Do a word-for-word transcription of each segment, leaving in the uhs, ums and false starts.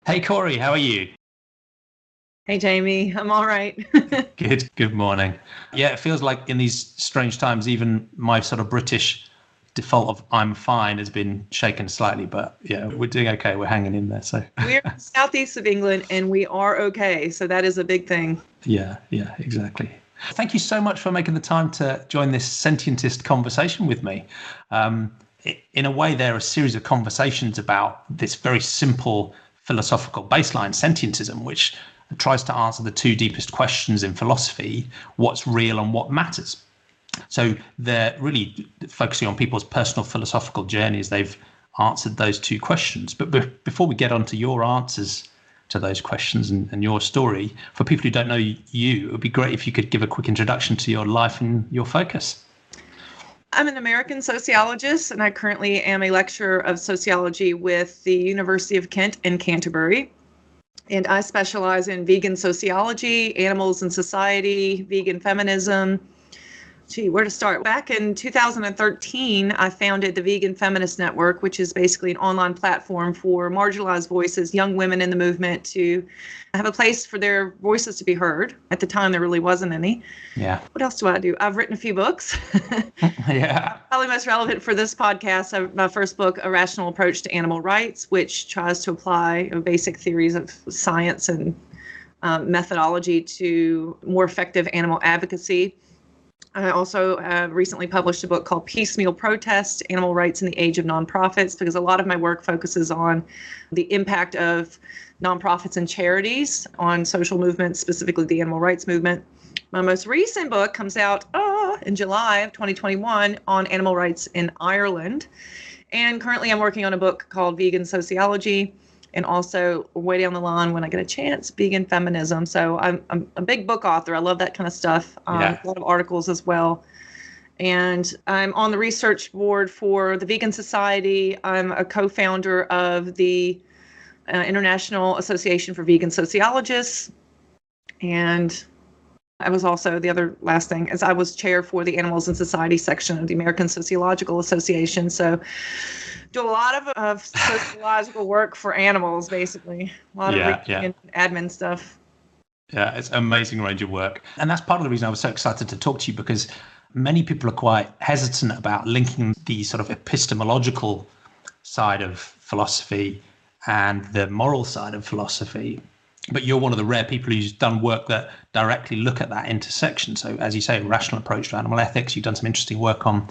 Hey, Corey, how are you? Hey, Jamie. I'm all right. Good, good morning. Yeah, it feels like in these strange times, even my sort of British default of I'm fine has been shaken slightly, but yeah, we're doing okay. We're hanging in there. So, We're southeast of England and we are okay. So that is a big thing. yeah, yeah, exactly. Thank you so much for making the time to join this sentientist conversation with me. Um, i- in a way, they're a series of conversations about this very simple philosophical baseline, sentientism, which tries to answer the two deepest questions in philosophy: what's real and what matters. So they're really focusing on people's personal philosophical journeys. They've answered those two questions. But be- before we get on to your answers to those questions and, and your story, for people who don't know you, it would be great if you could give a quick introduction to your life and your focus. I'm an American sociologist and I currently am a lecturer of sociology with the University of Kent in Canterbury. And I specialize in vegan sociology, animals and society, vegan feminism. Gee, where to start? Back in two thousand thirteen, I founded the Vegan Feminist Network, which is basically an online platform for marginalized voices, young women in the movement, to have a place for their voices to be heard. At the time, there really wasn't any. Yeah. What else do I do? I've written a few books. Yeah. Probably most relevant for this podcast, uh, my first book, A Rational Approach to Animal Rights, which tries to apply uh, basic theories of science and um, methodology to more effective animal advocacy. I also uh, recently published a book called Piecemeal Protest, Animal Rights in the Age of Nonprofits, because a lot of my work focuses on the impact of nonprofits and charities on social movements, specifically the animal rights movement. My most recent book comes out uh, in July of twenty twenty-one on animal rights in Ireland. And currently I'm working on a book called Vegan Sociology, and also way down the line when I get a chance, vegan feminism. So I'm, I'm a big book author. I love that kind of stuff. Um, Yeah. A lot of articles as well. And I'm on the research board for the Vegan Society. I'm a co-founder of the uh, International Association for Vegan Sociologists. And I was also, the other last thing is I was chair for the Animals and Society section of the American Sociological Association. So do a lot of, of sociological work for animals, basically. A lot of Yeah. reading Yeah. and admin stuff. Yeah, it's an amazing range of work. And that's part of the reason I was so excited to talk to you, because many people are quite hesitant about linking the sort of epistemological side of philosophy and the moral side of philosophy. But you're one of the rare people who's done work that directly look at that intersection. So, as you say, rational approach to animal ethics. You've done some interesting work on,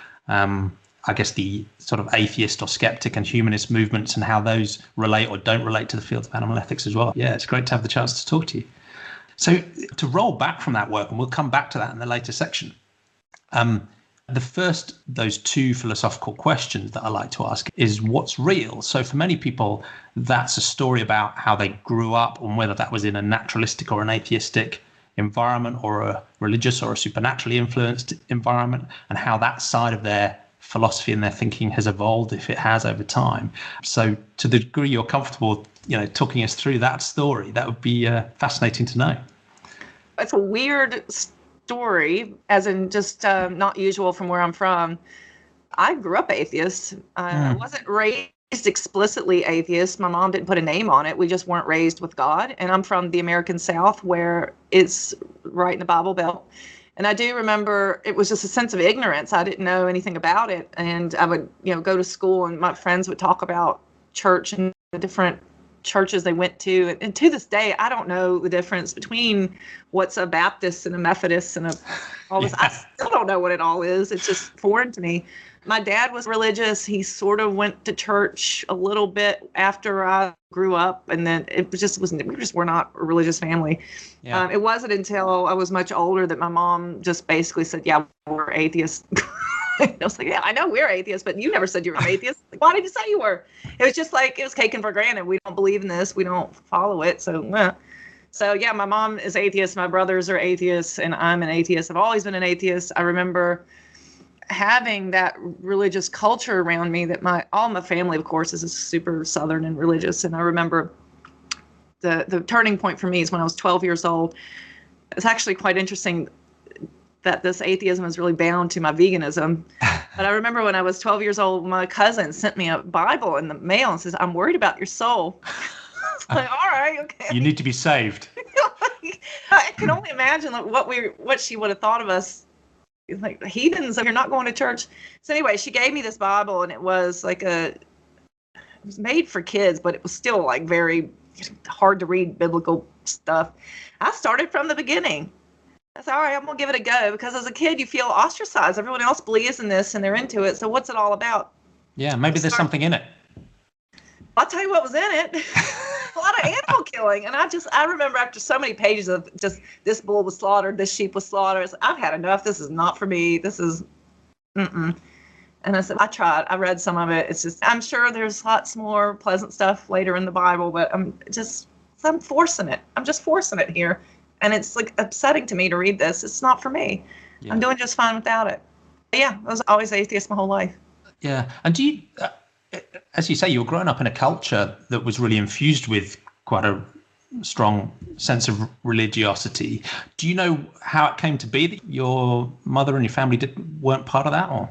um, I guess, the sort of atheist or skeptic and humanist movements and how those relate or don't relate to the field of animal ethics as well. Yeah, it's great to have the chance to talk to you. So, to roll back from that work, and we'll come back to that in the later section. Um, the first, those two philosophical questions that I like to ask is what's real? So for many people, that's a story about how they grew up and whether that was in a naturalistic or an atheistic environment or a religious or a supernaturally influenced environment, and how that side of their philosophy and their thinking has evolved, if it has, over time. So to the degree you're comfortable, you know, talking us through that story, that would be uh, fascinating to know. It's a weird story, as in just um, not usual from where I'm from. I grew up atheist. Uh, I Mm. wasn't raised explicitly atheist. My mom didn't put a name on it. We just weren't raised with God. And I'm from the American South, where it's right in the Bible Belt. And I do remember it was just a sense of ignorance. I didn't know anything about it. And I would, you know, go to school and my friends would talk about church and the different churches they went to. And, and to this day, I don't know the difference between what's a Baptist and a Methodist and a all this. I Yeah. still don't know what it all is. It's just foreign to me. My dad was religious. He sort of went to church a little bit after I grew up, and then it was just was we just were not a religious family. Yeah. Um, it wasn't until I was much older that my mom just basically said, "Yeah, we're atheists." I was like, "Yeah, I know we're atheists, but you never said you were an atheist. Like, why did you say you were?" It was just like it was taken for granted. We don't believe in this. We don't follow it. So, eh. so yeah, my mom is atheist. My brothers are atheists, and I'm an atheist. I've always been an atheist. I remember having that religious culture around me that my all my family, of course, is super Southern and religious. And I remember the the turning point for me is when I was twelve years old. It's actually quite interesting that this atheism is really bound to my veganism. But I remember when I was twelve years old, my cousin sent me a Bible in the mail and says, "I'm worried about your soul." Like, all right, okay. You need to be saved. I can only imagine like, what we what she would have thought of us, like heathens. You're not going to church. So anyway, she gave me this Bible, and it was like a, it was made for kids, but it was still like very hard to read biblical stuff. I started from the beginning. I said, all right, I'm gonna give it a go, because as a kid you feel ostracized. Everyone else believes in this and they're into it. So what's it all about? Yeah, maybe there's something in it. I'll tell you what was in it. A lot of animal killing. And I just, I remember after so many pages of just this bull was slaughtered, this sheep was slaughtered, I've had enough. This is not for me. This is, mm-mm. And I said, I tried. I read some of it. It's just, I'm sure there's lots more pleasant stuff later in the Bible, but I'm just, I'm forcing it. I'm just forcing it here. And it's like upsetting to me to read this. It's not for me. Yeah. I'm doing just fine without it. But yeah, I was always atheist my whole life. Yeah. And do you, uh, as you say, you were growing up in a culture that was really infused with quite a strong sense of religiosity. Do you know how it came to be that your mother and your family did, weren't part of that? Or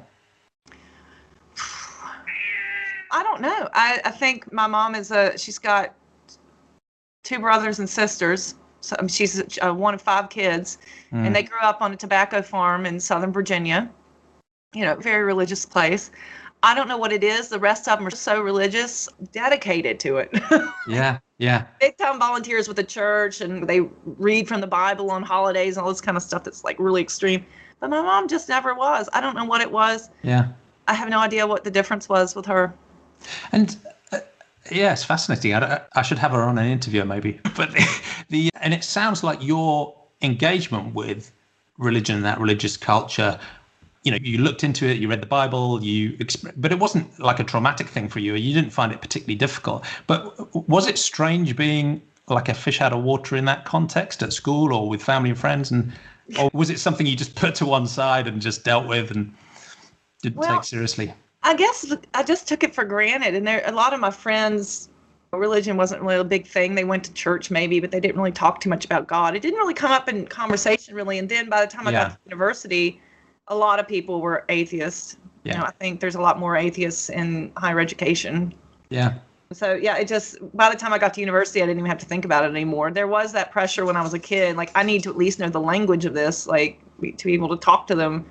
I don't know. I, I think my mom is a, she's got two brothers and sisters. So she's uh, one of five kids, mm. and they grew up on a tobacco farm in Southern Virginia, you know, very religious place. I don't know what it is. The rest of them are so religious, dedicated to it. Yeah, yeah. Big time volunteers with the church, and they read from the Bible on holidays and all this kind of stuff that's like really extreme. But my mom just never was. I don't know what it was. Yeah. I have no idea what the difference was with her. And uh, yeah, it's fascinating. I, I should have her on an interview maybe. But the, the and it sounds like your engagement with religion and that religious culture, you know, you looked into it, you read the Bible, you, but it wasn't like a traumatic thing for you. You didn't find it particularly difficult. But was it strange being like a fish out of water in that context at school or with family and friends? And or was it something you just put to one side and just dealt with and didn't well, take seriously? I guess I just took it for granted. And there, a lot of my friends, religion wasn't really a big thing. They went to church maybe, but they didn't really talk too much about God. It didn't really come up in conversation really. And then by the time I yeah. got to university, a lot of people were atheists. Yeah. You know, I think there's a lot more atheists in higher education. Yeah. So yeah, it just, by the time I got to university, I didn't even have to think about it anymore. There was that pressure when I was a kid. Like, I need to at least know the language of this, like to be able to talk to them.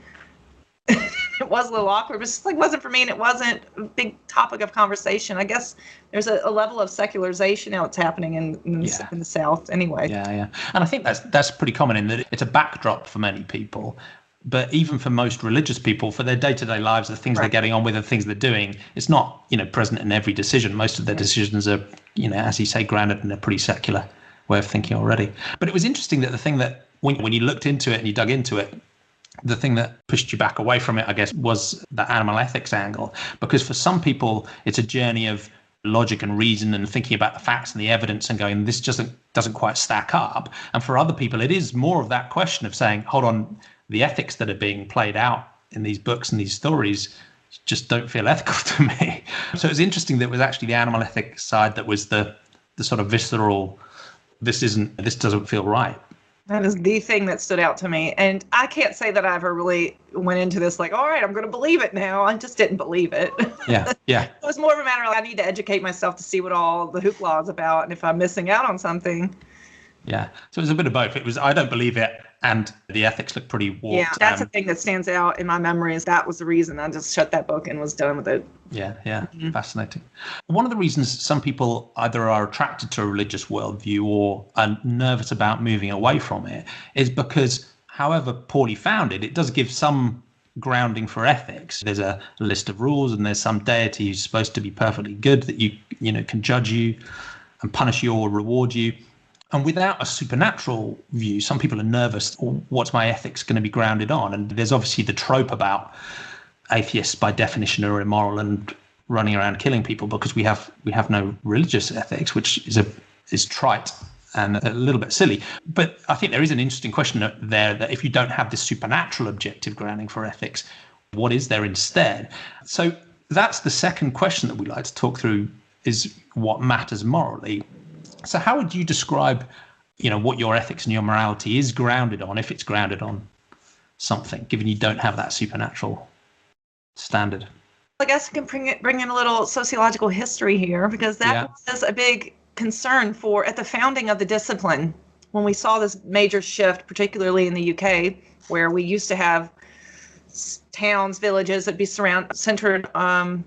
It was a little awkward, but it just like wasn't for me, and it wasn't a big topic of conversation. I guess there's a, a level of secularization now that's happening in in, yeah. in the South anyway. Yeah, yeah. And I think that's that's pretty common in that it's a backdrop for many people. But even for most religious people, for their day-to-day lives, the things right. they're getting on with, the things they're doing, it's not, you know, present in every decision. Most of their decisions are, you know, as you say, grounded in a pretty secular way of thinking already. But it was interesting that the thing that, when, when you looked into it and you dug into it, the thing that pushed you back away from it, I guess, was the animal ethics angle. Because for some people, it's a journey of logic and reason and thinking about the facts and the evidence and going, this doesn't doesn't quite stack up. And for other people, it is more of that question of saying, hold on, the ethics that are being played out in these books and these stories just don't feel ethical to me. So it was interesting that it was actually the animal ethics side that was the the sort of visceral, this isn't, this doesn't feel right. That is the thing that stood out to me. And I can't say that I ever really went into this like, all right, I'm going to believe it now. I just didn't believe it. Yeah, yeah. It was more of a matter of I need to educate myself to see what all the hoopla is about. And if I'm missing out on something. Yeah. So it was a bit of both. It was, I don't believe it, and the ethics look pretty warped. Yeah, that's um, the thing that stands out in my memory is that was the reason. I just shut that book and was done with it. Yeah, yeah, mm-hmm. Fascinating. One of the reasons some people either are attracted to a religious worldview or are nervous about moving away from it is because, however poorly founded, it does give some grounding for ethics. There's a list of rules and there's some deity who's supposed to be perfectly good that you, you know, can judge you and punish you or reward you. And without a supernatural view, some people are nervous, well, what's my ethics going to be grounded on? And there's obviously the trope about atheists by definition are immoral and running around killing people because we have we have no religious ethics, which is a is trite and a little bit silly. But I think there is an interesting question there that if you don't have this supernatural objective grounding for ethics, what is there instead? So that's the second question that we like to talk through, is what matters morally. So how would you describe, you know, what your ethics and your morality is grounded on, if it's grounded on something, given you don't have that supernatural standard? I guess I can bring it, bring in a little sociological history here, because that yeah. was a big concern for, at the founding of the discipline, when we saw this major shift, particularly in the U K, where we used to have towns, villages that be surround centered, um,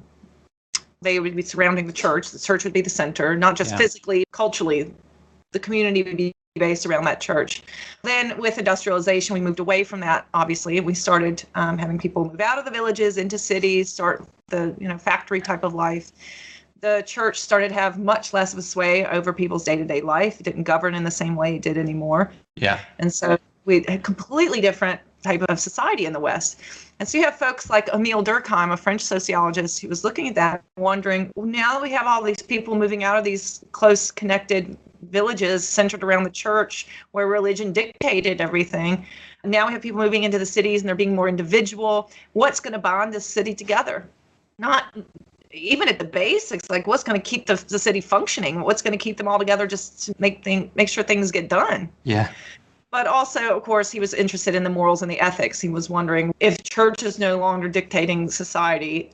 they would be surrounding the church. The church would be the center, not just yeah. physically, culturally. The community would be based around that church. Then with industrialization, we moved away from that, obviously. We started um, having people move out of the villages into cities, start the you know factory type of life. The church started to have much less of a sway over people's day-to-day life. It didn't govern in the same way it did anymore. Yeah. And so we had a completely different type of society in the West. And so you have folks like Emile Durkheim, a French sociologist, who was looking at that, wondering, well, now that we have all these people moving out of these close connected villages centered around the church where religion dictated everything, now we have people moving into the cities and they're being more individual. What's going to bond this city together? Not even at the basics, like what's going to keep the, the city functioning? What's going to keep them all together just to make thing, make sure things get done? Yeah. But also, of course, he was interested in the morals and the ethics. He was wondering, if church is no longer dictating society,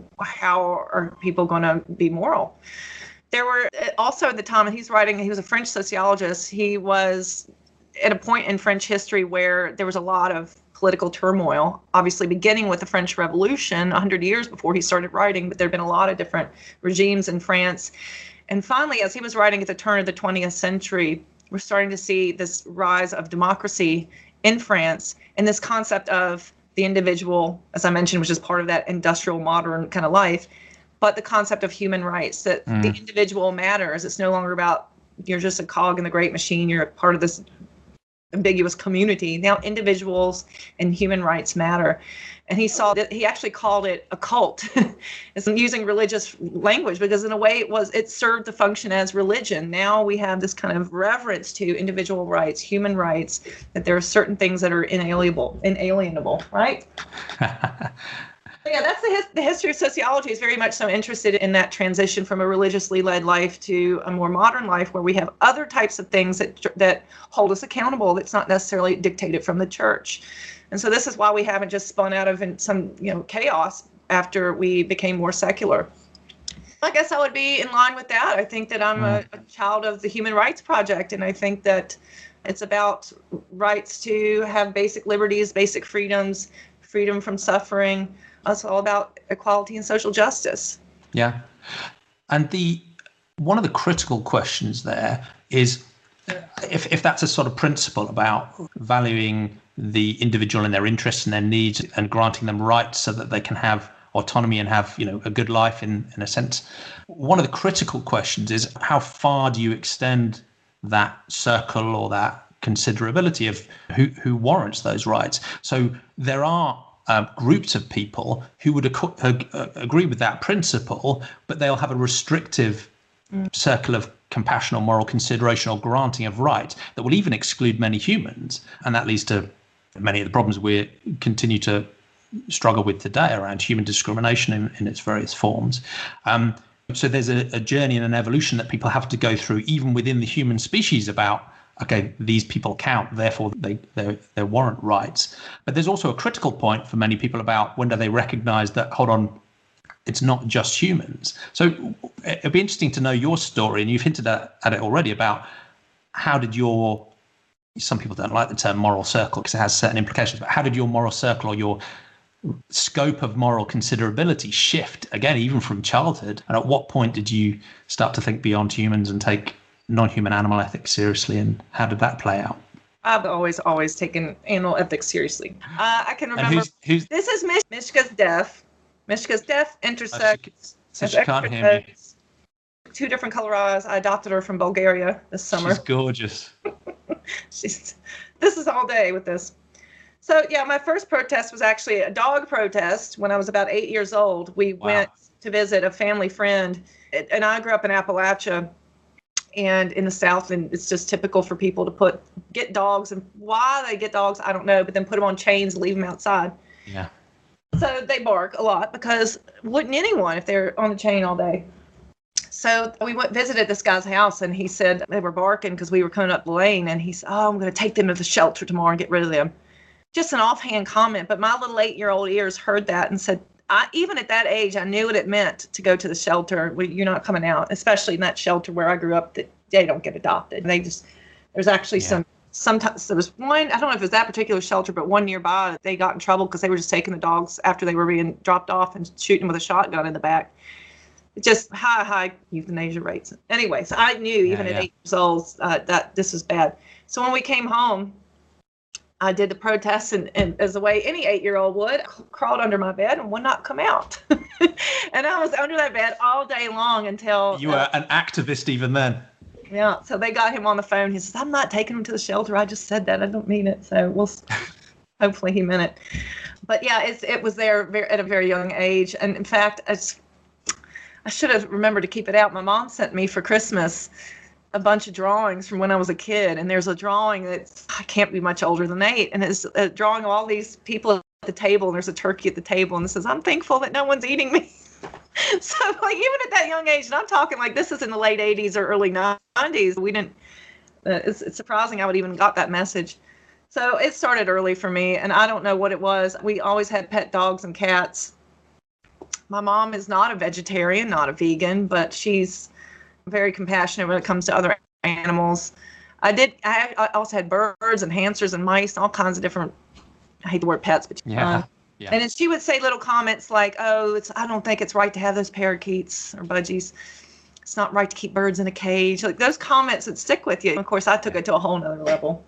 how are people going to be moral? There were also at the time, and he's writing, he was a French sociologist. He was at a point in French history where there was a lot of political turmoil, obviously beginning with the French Revolution one hundred years before he started writing, but there had been a lot of different regimes in France. And finally, as he was writing at the turn of the twentieth century, we're starting to see this rise of democracy in France and this concept of the individual, as I mentioned, which is part of that industrial modern kind of life, but the concept of human rights, that mm. the individual matters. It's no longer about you're just a cog in the great machine, you're a part of this ambiguous community. Now individuals and human rights matter. And he saw that he actually called it a cult. It's using religious language because in a way it was it served to function as religion. Now we have this kind of reverence to individual rights, human rights, that there are certain things that are inalienable, inalienable, right? Yeah, that's the, his, the history of sociology is very much so interested in that transition from a religiously led life to a more modern life where we have other types of things that that hold us accountable that's not necessarily dictated from the church. And so this is why we haven't just spun out of some, you know, chaos after we became more secular. I guess I would be in line with that. I think that I'm a, a child of the Human Rights Project, and I think that it's about rights to have basic liberties, basic freedoms, freedom from suffering. It's all about equality and social justice. Yeah. And the one of the critical questions there is if if that's a sort of principle about valuing the individual and their interests and their needs and granting them rights so that they can have autonomy and have, you know, a good life in, in a sense. One of the critical questions is how far do you extend that circle or that considerability of who, who warrants those rights? So there are uh, groups of people who would ac- ag- agree with that principle, but they'll have a restrictive mm. circle of compassion or moral consideration or granting of rights that will even exclude many humans. And that leads to many of the problems we continue to struggle with today around human discrimination in, in its various forms. Um, so there's a, a journey and an evolution that people have to go through even within the human species about, okay, these people count, therefore they, they, they warrant rights. But there's also a critical point for many people about when do they recognize that, hold on, it's not just humans. So it'd be interesting to know your story, and you've hinted at, at it already, about how did your, some people don't like the term moral circle because it has certain implications, but how did your moral circle or your scope of moral considerability shift, again, even from childhood? And at what point did you start to think beyond humans and take non-human animal ethics seriously, and how did that play out? I've always, always taken animal ethics seriously. Uh, I can remember, who's, who's, this is Mich- Mishka's deaf. Mishka's deaf intersects. So she, so she can't hear me. Two different color eyes. I adopted her from Bulgaria this summer. She's gorgeous. She's, this is all day with this. So yeah, my first protest was actually a dog protest when I was about eight years old. We wow. went to visit a family friend, and I grew up in Appalachia and in the South, and it's just typical for people to put get dogs, and why they get dogs, I don't know, but then put them on chains and leave them outside. Yeah. So they bark a lot because wouldn't anyone if they're on the chain all day? So we went visited this guy's house, and he said they were barking because we were coming up the lane, and he said, oh, I'm going to take them to the shelter tomorrow and get rid of them. Just an offhand comment, but my little eight-year-old ears heard that and said, I, even at that age, I knew what it meant to go to the shelter. Well, you're not coming out, especially in that shelter where I grew up, that they don't get adopted. They just, there's actually yeah. some, sometimes there was one, I don't know if it was that particular shelter, but one nearby, they got in trouble because they were just taking the dogs after they were being dropped off and shooting them with a shotgun in the back. Just high, high euthanasia rates. Anyway, so I knew even yeah, yeah. at eight years old uh, that this was bad. So when we came home, I did the protest, and, and as the way any eight-year-old would, crawled under my bed and would not come out. And I was under that bed all day long until... You were uh, an activist even then. Yeah, so they got him on the phone. He says, I'm not taking him to the shelter. I just said that. I don't mean it. So we'll hopefully he meant it. But yeah, it's, it was there very, at a very young age. And in fact, it's, I should have remembered to keep it out. My mom sent me for Christmas a bunch of drawings from when I was a kid. And there's a drawing that's, I can't be much older than eight. And it's a drawing of all these people at the table. And there's a turkey at the table. And it says, I'm thankful that no one's eating me. So like even at that young age, and I'm talking like this is in the late eighties or early nineties, we didn't, uh, it's, it's surprising I would even got that message. So it started early for me, and I don't know what it was. We always had pet dogs and cats. My mom is not a vegetarian, not a vegan, but she's very compassionate when it comes to other animals. I did, I, I also had birds and hamsters and mice, all kinds of different, I hate the word pets, but yeah. Uh, Yeah. And then she would say little comments like, oh, it's I don't think it's right to have those parakeets or budgies. It's not right to keep birds in a cage. Like those comments that stick with you. Of course, I took it to a whole nother level.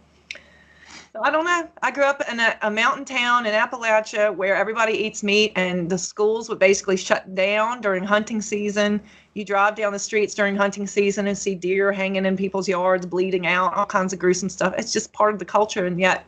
So I don't know. I grew up in a, a mountain town in Appalachia where everybody eats meat, and the schools would basically shut down during hunting season. You drive down the streets during hunting season and see deer hanging in people's yards, bleeding out, all kinds of gruesome stuff. It's just part of the culture, and yet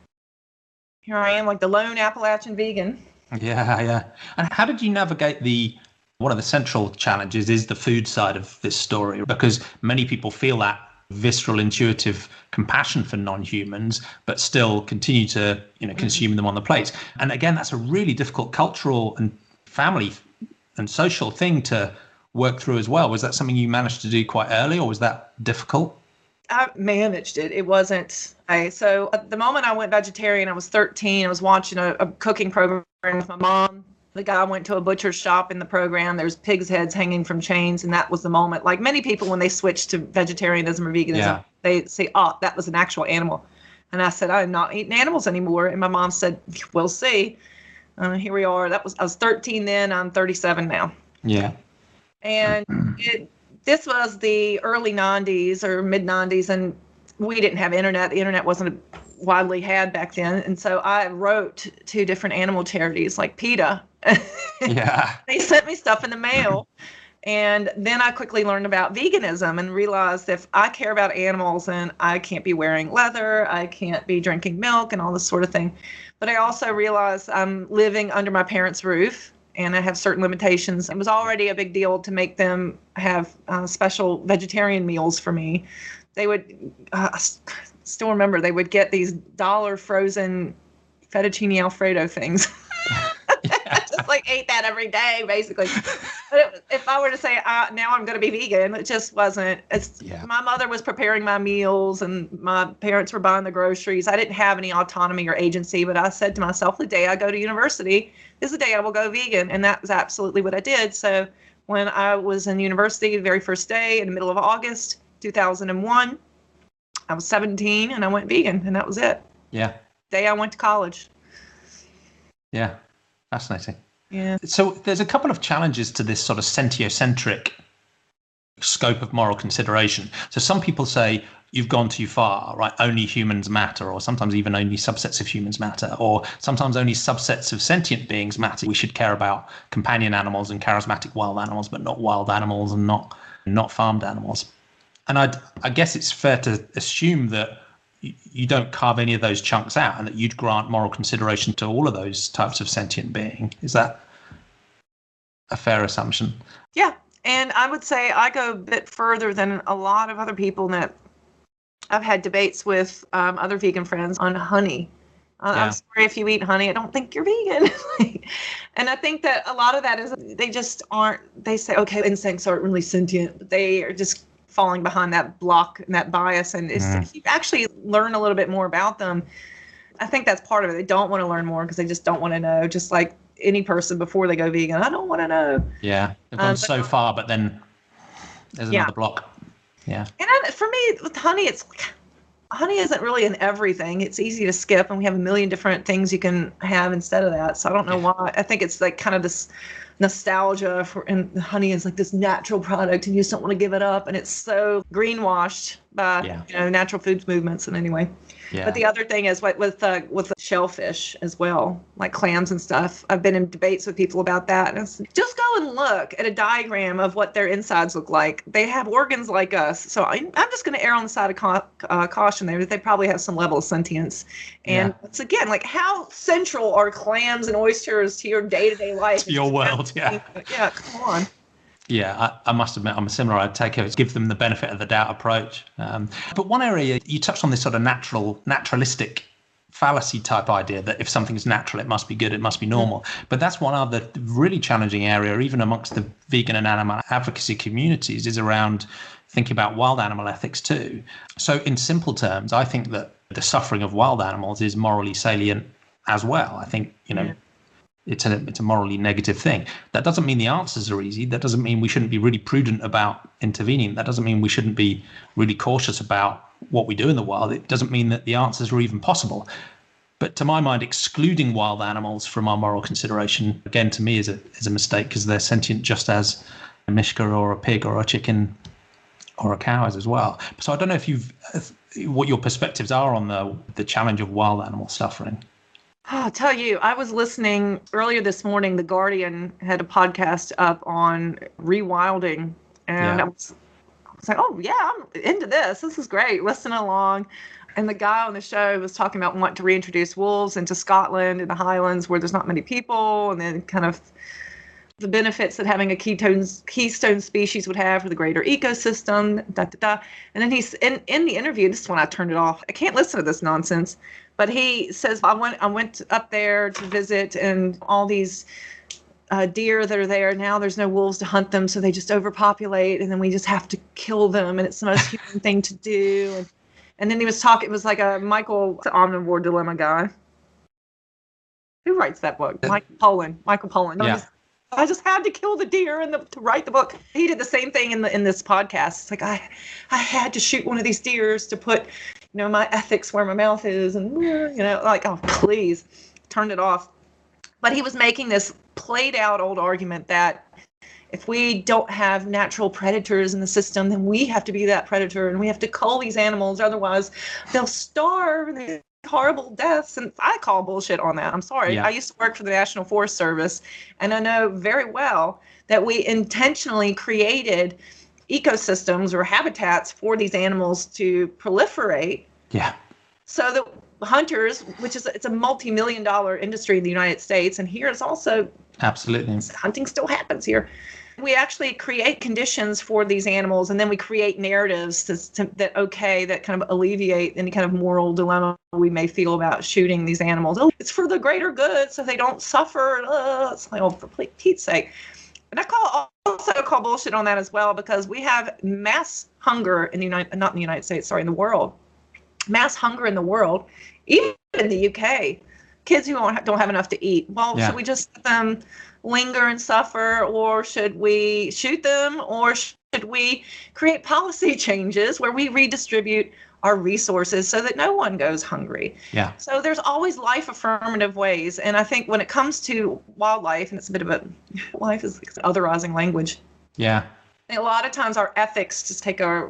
here I am, like the lone Appalachian vegan. Yeah, yeah. And how did you navigate the, one of the central challenges is the food side of this story, because many people feel that visceral, intuitive compassion for non-humans, but still continue to, you know, consume mm-hmm. them on the plates. And again, that's a really difficult cultural and family and social thing to work through as well. Was that something you managed to do quite early, or was that difficult? I managed it. It wasn't. I, so at the moment I went vegetarian, I was thirteen. I was watching a, a cooking program with my mom. The guy went to a butcher's shop in the program. There's pigs' heads hanging from chains. And that was the moment. Like many people, when they switch to vegetarianism or veganism, yeah. they say, oh, that was an actual animal. And I said, I'm not eating animals anymore. And my mom said, we'll see. Uh, here we are. That was I was thirteen then. I'm thirty-seven now. Yeah. And it. This was the early nineties or mid nineties, and we didn't have internet. The internet wasn't widely had back then. And so I wrote to different animal charities like PETA. Yeah. They sent me stuff in the mail. And then I quickly learned about veganism and realized if I care about animals, then I can't be wearing leather, I can't be drinking milk and all this sort of thing. But I also realized I'm living under my parents' roof, and I have certain limitations. It was already a big deal to make them have uh, special vegetarian meals for me. They would, uh, I still remember, they would get these dollar frozen fettuccine Alfredo things. I just like ate that every day, basically. But it, if I were to say, uh, now I'm going to be vegan, it just wasn't. It's, yeah. My mother was preparing my meals, and my parents were buying the groceries. I didn't have any autonomy or agency, but I said to myself, the day I go to university, this is the day I will go vegan. And that was absolutely what I did. So when I was in university, the very first day in the middle of August, two thousand one, I was seventeen and I went vegan, and that was it. Yeah. Day I went to college. Yeah. Fascinating. Yeah. So there's a couple of challenges to this sort of sentiocentric scope of moral consideration. So some people say you've gone too far, right? Only humans matter, or sometimes even only subsets of humans matter, or sometimes only subsets of sentient beings matter. We should care about companion animals and charismatic wild animals, but not wild animals and not not farmed animals. And I'd, I guess it's fair to assume that you don't carve any of those chunks out, and that you'd grant moral consideration to all of those types of sentient being. Is that a fair assumption? Yeah. And I would say I go a bit further than a lot of other people that I've had debates with um, other vegan friends on honey. Uh, yeah. I'm sorry if you eat honey, I don't think you're vegan. And I think that a lot of that is they just aren't, they say, okay, insects aren't really sentient, but they are just falling behind that block and that bias. And it's, mm. if you actually learn a little bit more about them, I think that's part of it. They don't want to learn more because they just don't want to know. Just like any person before they go vegan. I don't want to know. Yeah, they've gone Um, so but- far, but then there's Yeah. another block. Yeah. And I, for me, with honey, it's honey isn't really in everything. It's easy to skip, and we have a million different things you can have instead of that. So I don't know Yeah. why. I think it's like kind of this nostalgia for, and honey is like this natural product, and you just don't want to give it up. And it's so greenwashed by Yeah. you know natural foods movements. And anyway. Yeah. But the other thing is what with uh, with shellfish as well, like clams and stuff. I've been in debates with people about that. And it's, just go and look at a diagram of what their insides look like. They have organs like us. So I, I'm just going to err on the side of ca- uh, caution there that they probably have some level of sentience. And Yeah. it's again, like how central are clams and oysters to your day-to-day life? To your world, yeah. Yeah, come on. Yeah, I, I must admit I'm similar. I'd take it, give them the benefit of the doubt approach. Um, but one area you touched on, this sort of natural, naturalistic fallacy type idea that if something's natural, it must be good, it must be normal. But that's one other really challenging area, even amongst the vegan and animal advocacy communities, is around thinking about wild animal ethics too. So in simple terms, I think that the suffering of wild animals is morally salient as well. I think, you know, Yeah. it's a it's a morally negative thing. That doesn't mean the answers are easy. That doesn't mean we shouldn't be really prudent about intervening. That doesn't mean we shouldn't be really cautious about what we do in the wild. It doesn't mean that the answers are even possible. But to my mind, excluding wild animals from our moral consideration, again, to me is a is a mistake, because they're sentient just as a mishka or a pig or a chicken or a cow is as well. So I don't know if you've what your perspectives are on the the challenge of wild animal suffering. Oh, I'll tell you, I was listening earlier this morning. The Guardian had a podcast up on rewilding, and Yeah. I, was, I was like, "Oh yeah, I'm into this. This is great." Listening along, and the guy on the show was talking about wanting to reintroduce wolves into Scotland and the Highlands, where there's not many people, and then kind of the benefits that having a keystone keystone species would have for the greater ecosystem. Da da da. And then he's in in the interview. This is when I turned it off. I can't listen to this nonsense. But he says, I went I went up there to visit, and all these uh, deer that are there now, there's no wolves to hunt them, so they just overpopulate, and then we just have to kill them, and it's the most human thing to do. And, and then he was talking, it was like a Michael, the Omnivore Dilemma guy. Who writes that book? Michael Pollan. Michael Pollan. Yeah. I just, I just had to kill the deer and the, to write the book. He did the same thing in the in this podcast. It's like I, I had to shoot one of these deers to put, you know, my ethics where my mouth is, and you know, like, oh please, turned it off. But he was making this played out old argument that if we don't have natural predators in the system, then we have to be that predator, and we have to cull these animals, otherwise they'll starve and they horrible deaths. And I call bullshit on that. I'm sorry. Yeah. I used to work for the National Forest Service, and I know very well that we intentionally created ecosystems or habitats for these animals to proliferate, Yeah. so that hunters, which is it's a multi-million dollar industry in the United States, and here it's also Absolutely. hunting still happens here. We actually create conditions for these animals, and then we create narratives to, to, that okay that kind of alleviate any kind of moral dilemma we may feel about shooting these animals. Oh, it's for the greater good, so they don't suffer. Uh, it's like, oh, for Pete's sake. And I call also call bullshit on that as well, because we have mass hunger in the United, not in the United States, sorry, in the world, mass hunger in the world, even in the U K. Kids who don't don't have enough to eat. Well, Yeah. should we just let them linger and suffer, or should we shoot them, or should we create policy changes where we redistribute our resources so that no one goes hungry? Yeah. So there's always life affirmative ways. And I think when it comes to wildlife, and it's a bit of a, life is like otherizing language. Yeah. A lot of times our ethics just take a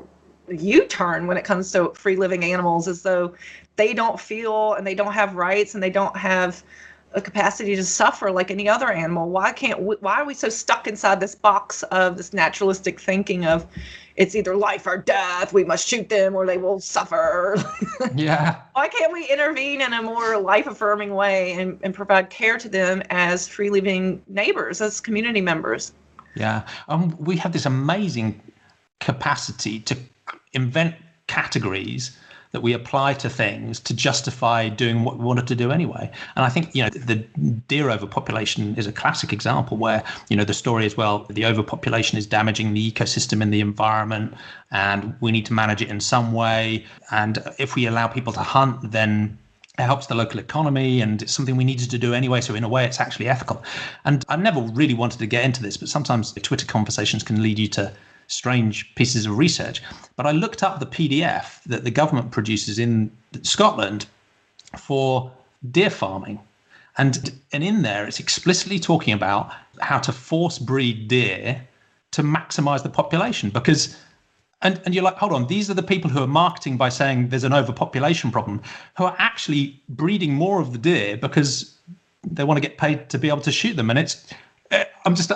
U-turn when it comes to free living animals, as though they don't feel and they don't have rights and they don't have a capacity to suffer like any other animal. Why can't we, why are we so stuck inside this box of this naturalistic thinking of it's either life or death, we must shoot them or they will suffer? Yeah. Why can't we intervene in a more life-affirming way and, and provide care to them as free living neighbors, as community members? Yeah. Um, we have this amazing capacity to invent categories that we apply to things to justify doing what we wanted to do anyway. And I think, you know, the deer overpopulation is a classic example where, you know, the story as well, the overpopulation is damaging the ecosystem and the environment, and we need to manage it in some way. And if we allow people to hunt, then it helps the local economy, and it's something we needed to do anyway. So in a way, it's actually ethical. And I never really wanted to get into this, but sometimes Twitter conversations can lead you to strange pieces of research. But I looked up the P D F that the government produces in Scotland for deer farming. And, and in there, it's explicitly talking about how to force breed deer to maximize the population. Because, and, and you're like, hold on, these are the people who are marketing by saying there's an overpopulation problem, who are actually breeding more of the deer because they want to get paid to be able to shoot them. And it's, I'm just,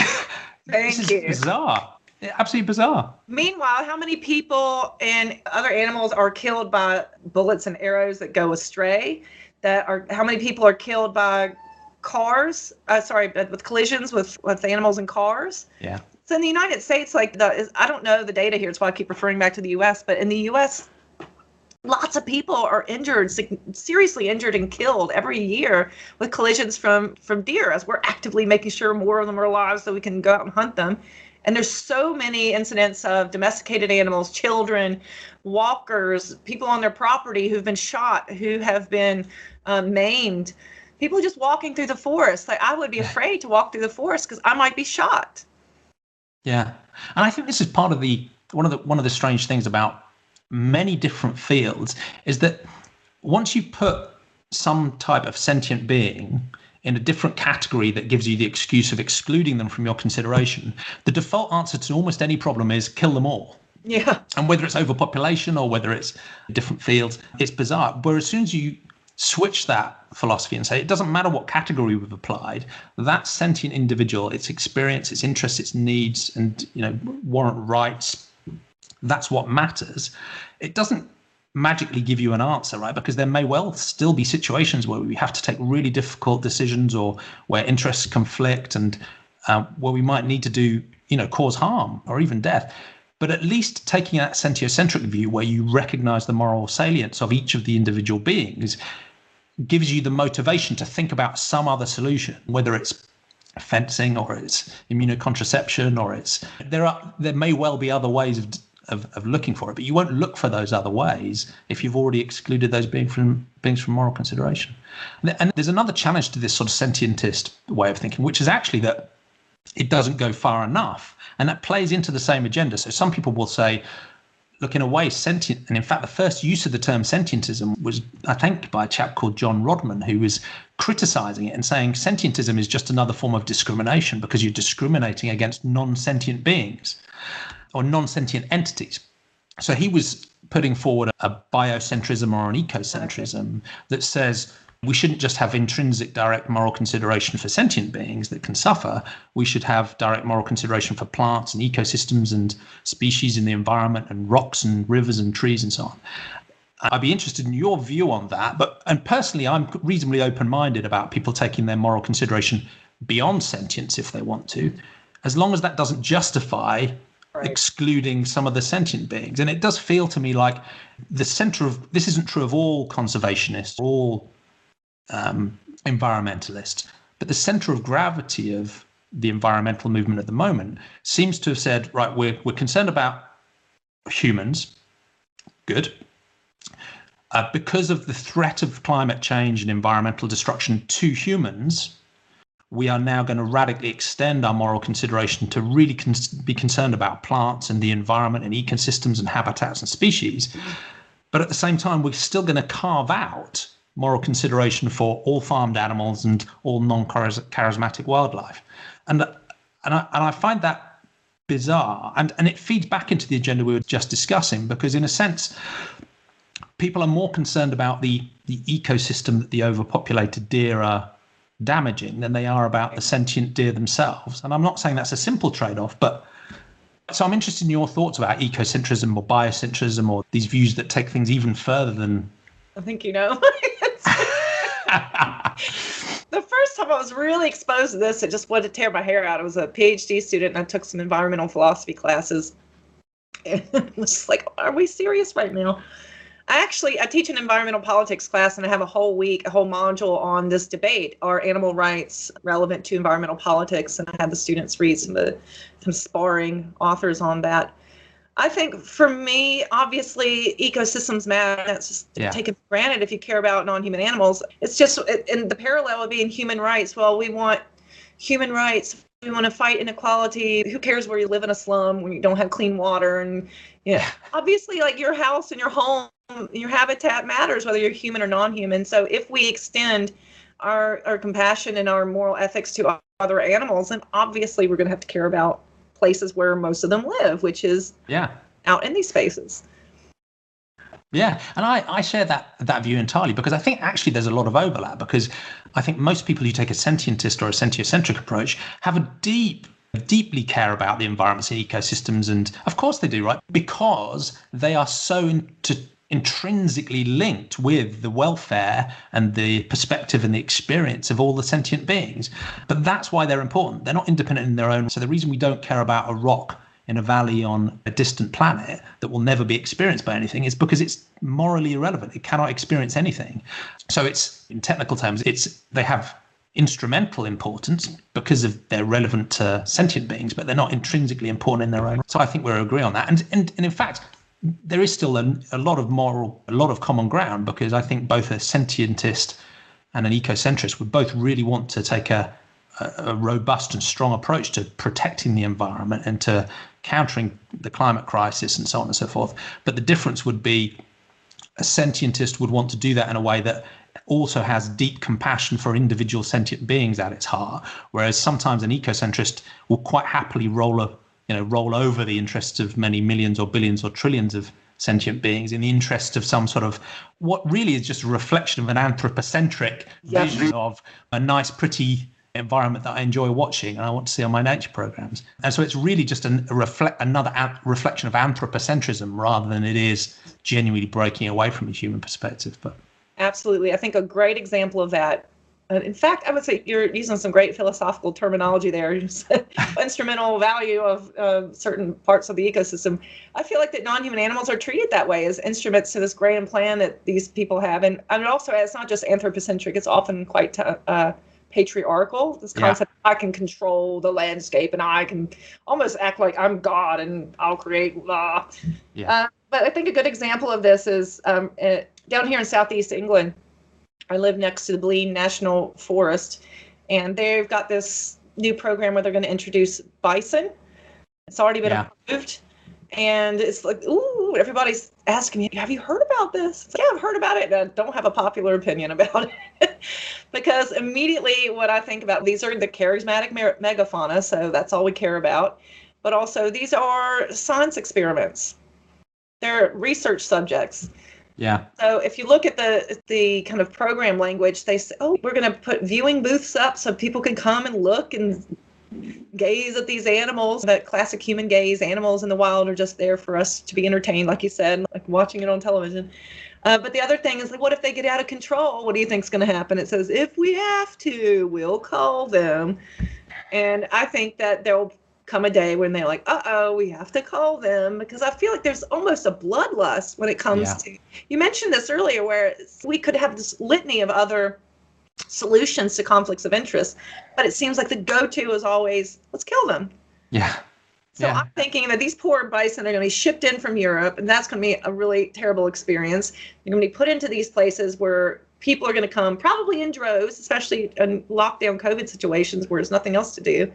Thank this you. is bizarre. Absolutely bizarre. Meanwhile, how many people and other animals are killed by bullets and arrows that go astray? That are how many people are killed by cars? Uh, sorry, with collisions with with animals and cars. Yeah. So in the United States, like the I don't know the data here. It's why I keep referring back to the U S. But in the U S, lots of people are injured, seriously injured and killed every year with collisions from from deer. As we're actively making sure more of them are alive, so we can go out and hunt them. And there's so many incidents of domesticated animals, children, walkers, people on their property who've been shot, who have been uh, maimed, people just walking through the forest. Like I would be afraid to walk through the forest because I might be shot. Yeah, and I think this is part of the one of the one of the strange things about many different fields is that once you put some type of sentient being in a different category that gives you the excuse of excluding them from your consideration, the default answer to almost any problem is kill them all. Yeah. And whether it's overpopulation or whether it's different fields, it's bizarre. Whereas as soon as you switch that philosophy and say it doesn't matter what category we've applied, that sentient individual, its experience, its interests, its needs, and you know, warrant rights, that's what matters. It doesn't magically give you an answer, right? Because there may well still be situations where we have to take really difficult decisions or where interests conflict and uh, where we might need to do, you know, cause harm or even death. But at least taking that sentiocentric view where you recognize the moral salience of each of the individual beings gives you the motivation to think about some other solution, whether it's fencing or it's immunocontraception or it's there are there may well be other ways of Of, of looking for it, but you won't look for those other ways if you've already excluded those beings from beings from moral consideration. And, and there's another challenge to this sort of sentientist way of thinking, which is actually that it doesn't go far enough, and that plays into the same agenda. So some people will say, look, in a way, sentient, and in fact, the first use of the term sentientism was, I think, by a chap called John Rodman, who was criticizing it and saying sentientism is just another form of discrimination because you're discriminating against non-sentient beings or non-sentient entities. So he was putting forward a biocentrism or an ecocentrism okay. that says we shouldn't just have intrinsic direct moral consideration for sentient beings that can suffer. We should have direct moral consideration for plants and ecosystems and species in the environment and rocks and rivers and trees and so on. I'd be interested in your view on that. But and personally, I'm reasonably open-minded about people taking their moral consideration beyond sentience if they want to, as long as that doesn't justify Right. excluding some of the sentient beings. And it does feel to me like the center of this isn't true of all conservationists, all um, environmentalists, but the center of gravity of the environmental movement at the moment seems to have said, right, we're we're concerned about humans, good, uh, because of the threat of climate change and environmental destruction to humans. We are now going to radically extend our moral consideration to really con- be concerned about plants and the environment and ecosystems and habitats and species. But at the same time, we're still going to carve out moral consideration for all farmed animals and all non-charismatic wildlife. And, and, I, and I find that bizarre. And, and it feeds back into the agenda we were just discussing, because in a sense, people are more concerned about the, the ecosystem that the overpopulated deer are damaging than they are about the sentient deer themselves. And I'm not saying that's a simple trade-off, but so I'm interested in your thoughts about ecocentrism or biocentrism or these views that take things even further than... I think you know. The first time I was really exposed to this, it just wanted to tear my hair out. I was a PhD student and I took some environmental philosophy classes. And it was just like, are we serious right now? I actually, I teach an environmental politics class and I have a whole week, a whole module on this debate. Are animal rights relevant to environmental politics? And I had the students read some of the some sparring authors on that. I think for me, obviously, ecosystems matter. That's just Yeah. taken for granted if you care about non-human animals. It's just in the parallel of being human rights. Well, we want human rights. We want to fight inequality. Who cares where you live in a slum when you don't have clean water? And yeah, obviously, like your house and your home, your habitat matters, whether you're human or non-human. So if we extend our, our compassion and our moral ethics to other animals, then obviously we're going to have to care about places where most of them live, which is yeah. out in these spaces. Yeah, and I, I share that that view entirely, because I think actually there's a lot of overlap, because I think most people who take a sentientist or a sentiocentric approach have a deep, deeply care about the environments and ecosystems. And of course they do, right? Because they are so into, intrinsically linked with the welfare and the perspective and the experience of all the sentient beings. But that's why they're important. They're not independent in their own. So the reason we don't care about a rock in a valley on a distant planet that will never be experienced by anything is because it's morally irrelevant. It cannot experience anything. So it's, in technical terms, it's they have instrumental importance because of they're relevant to sentient beings, but they're not intrinsically important in their own. So I think we agree on that. And and, and in fact, there is still a, a lot of moral, a lot of common ground, because I think both a sentientist and an ecocentrist would both really want to take a, a, a robust and strong approach to protecting the environment and to countering the climate crisis and so on and so forth. But the difference would be a sentientist would want to do that in a way that also has deep compassion for individual sentient beings at its heart, whereas sometimes an ecocentrist will quite happily roll a you know, roll over the interests of many millions or billions or trillions of sentient beings in the interest of some sort of what really is just a reflection of an anthropocentric Yeah. vision of a nice, pretty environment that I enjoy watching and I want to see on my nature programs. And so it's really just an, a reflect another an, reflection of anthropocentrism rather than it is genuinely breaking away from a human perspective. But absolutely, I think a great example of that. Uh, in fact, I would say you're using some great philosophical terminology there. You said instrumental value of uh, certain parts of the ecosystem. I feel like that non-human animals are treated that way as instruments to this grand plan that these people have. And, and also, it's not just anthropocentric, it's often quite uh, patriarchal. This concept, yeah. I can control the landscape and I can almost act like I'm God and I'll create blah. Yeah. Uh, but I think a good example of this is um, uh, down here in Southeast England. I live next to the Blean National Forest, and they've got this new program where they're going to introduce bison. It's already been yeah. approved, and it's like, ooh, everybody's asking me, have you heard about this? It's like, yeah, I've heard about it, and I don't have a popular opinion about it. Because immediately what I think about, these are the charismatic megafauna, so that's all we care about. But also, these are science experiments. They're research subjects. Yeah. So if you look at the the kind of program language, they say, oh, we're going to put viewing booths up so people can come and look and gaze at these animals. That classic human gaze, animals in the wild are just there for us to be entertained, like you said, like watching it on television. Uh, but the other thing is, like, what if they get out of control? What do you think is going to happen? It says, if we have to, we'll call them. And I think that there'll come a day when they're like, uh-oh, we have to call them, because I feel like there's almost a bloodlust when it comes yeah. to, you mentioned this earlier, where we could have this litany of other solutions to conflicts of interest, but it seems like the go-to is always, let's kill them. Yeah. So yeah. I'm thinking that these poor bison are going to be shipped in from Europe, and that's going to be a really terrible experience. They're going to be put into these places where people are going to come, probably in droves, especially in lockdown COVID situations where there's nothing else to do.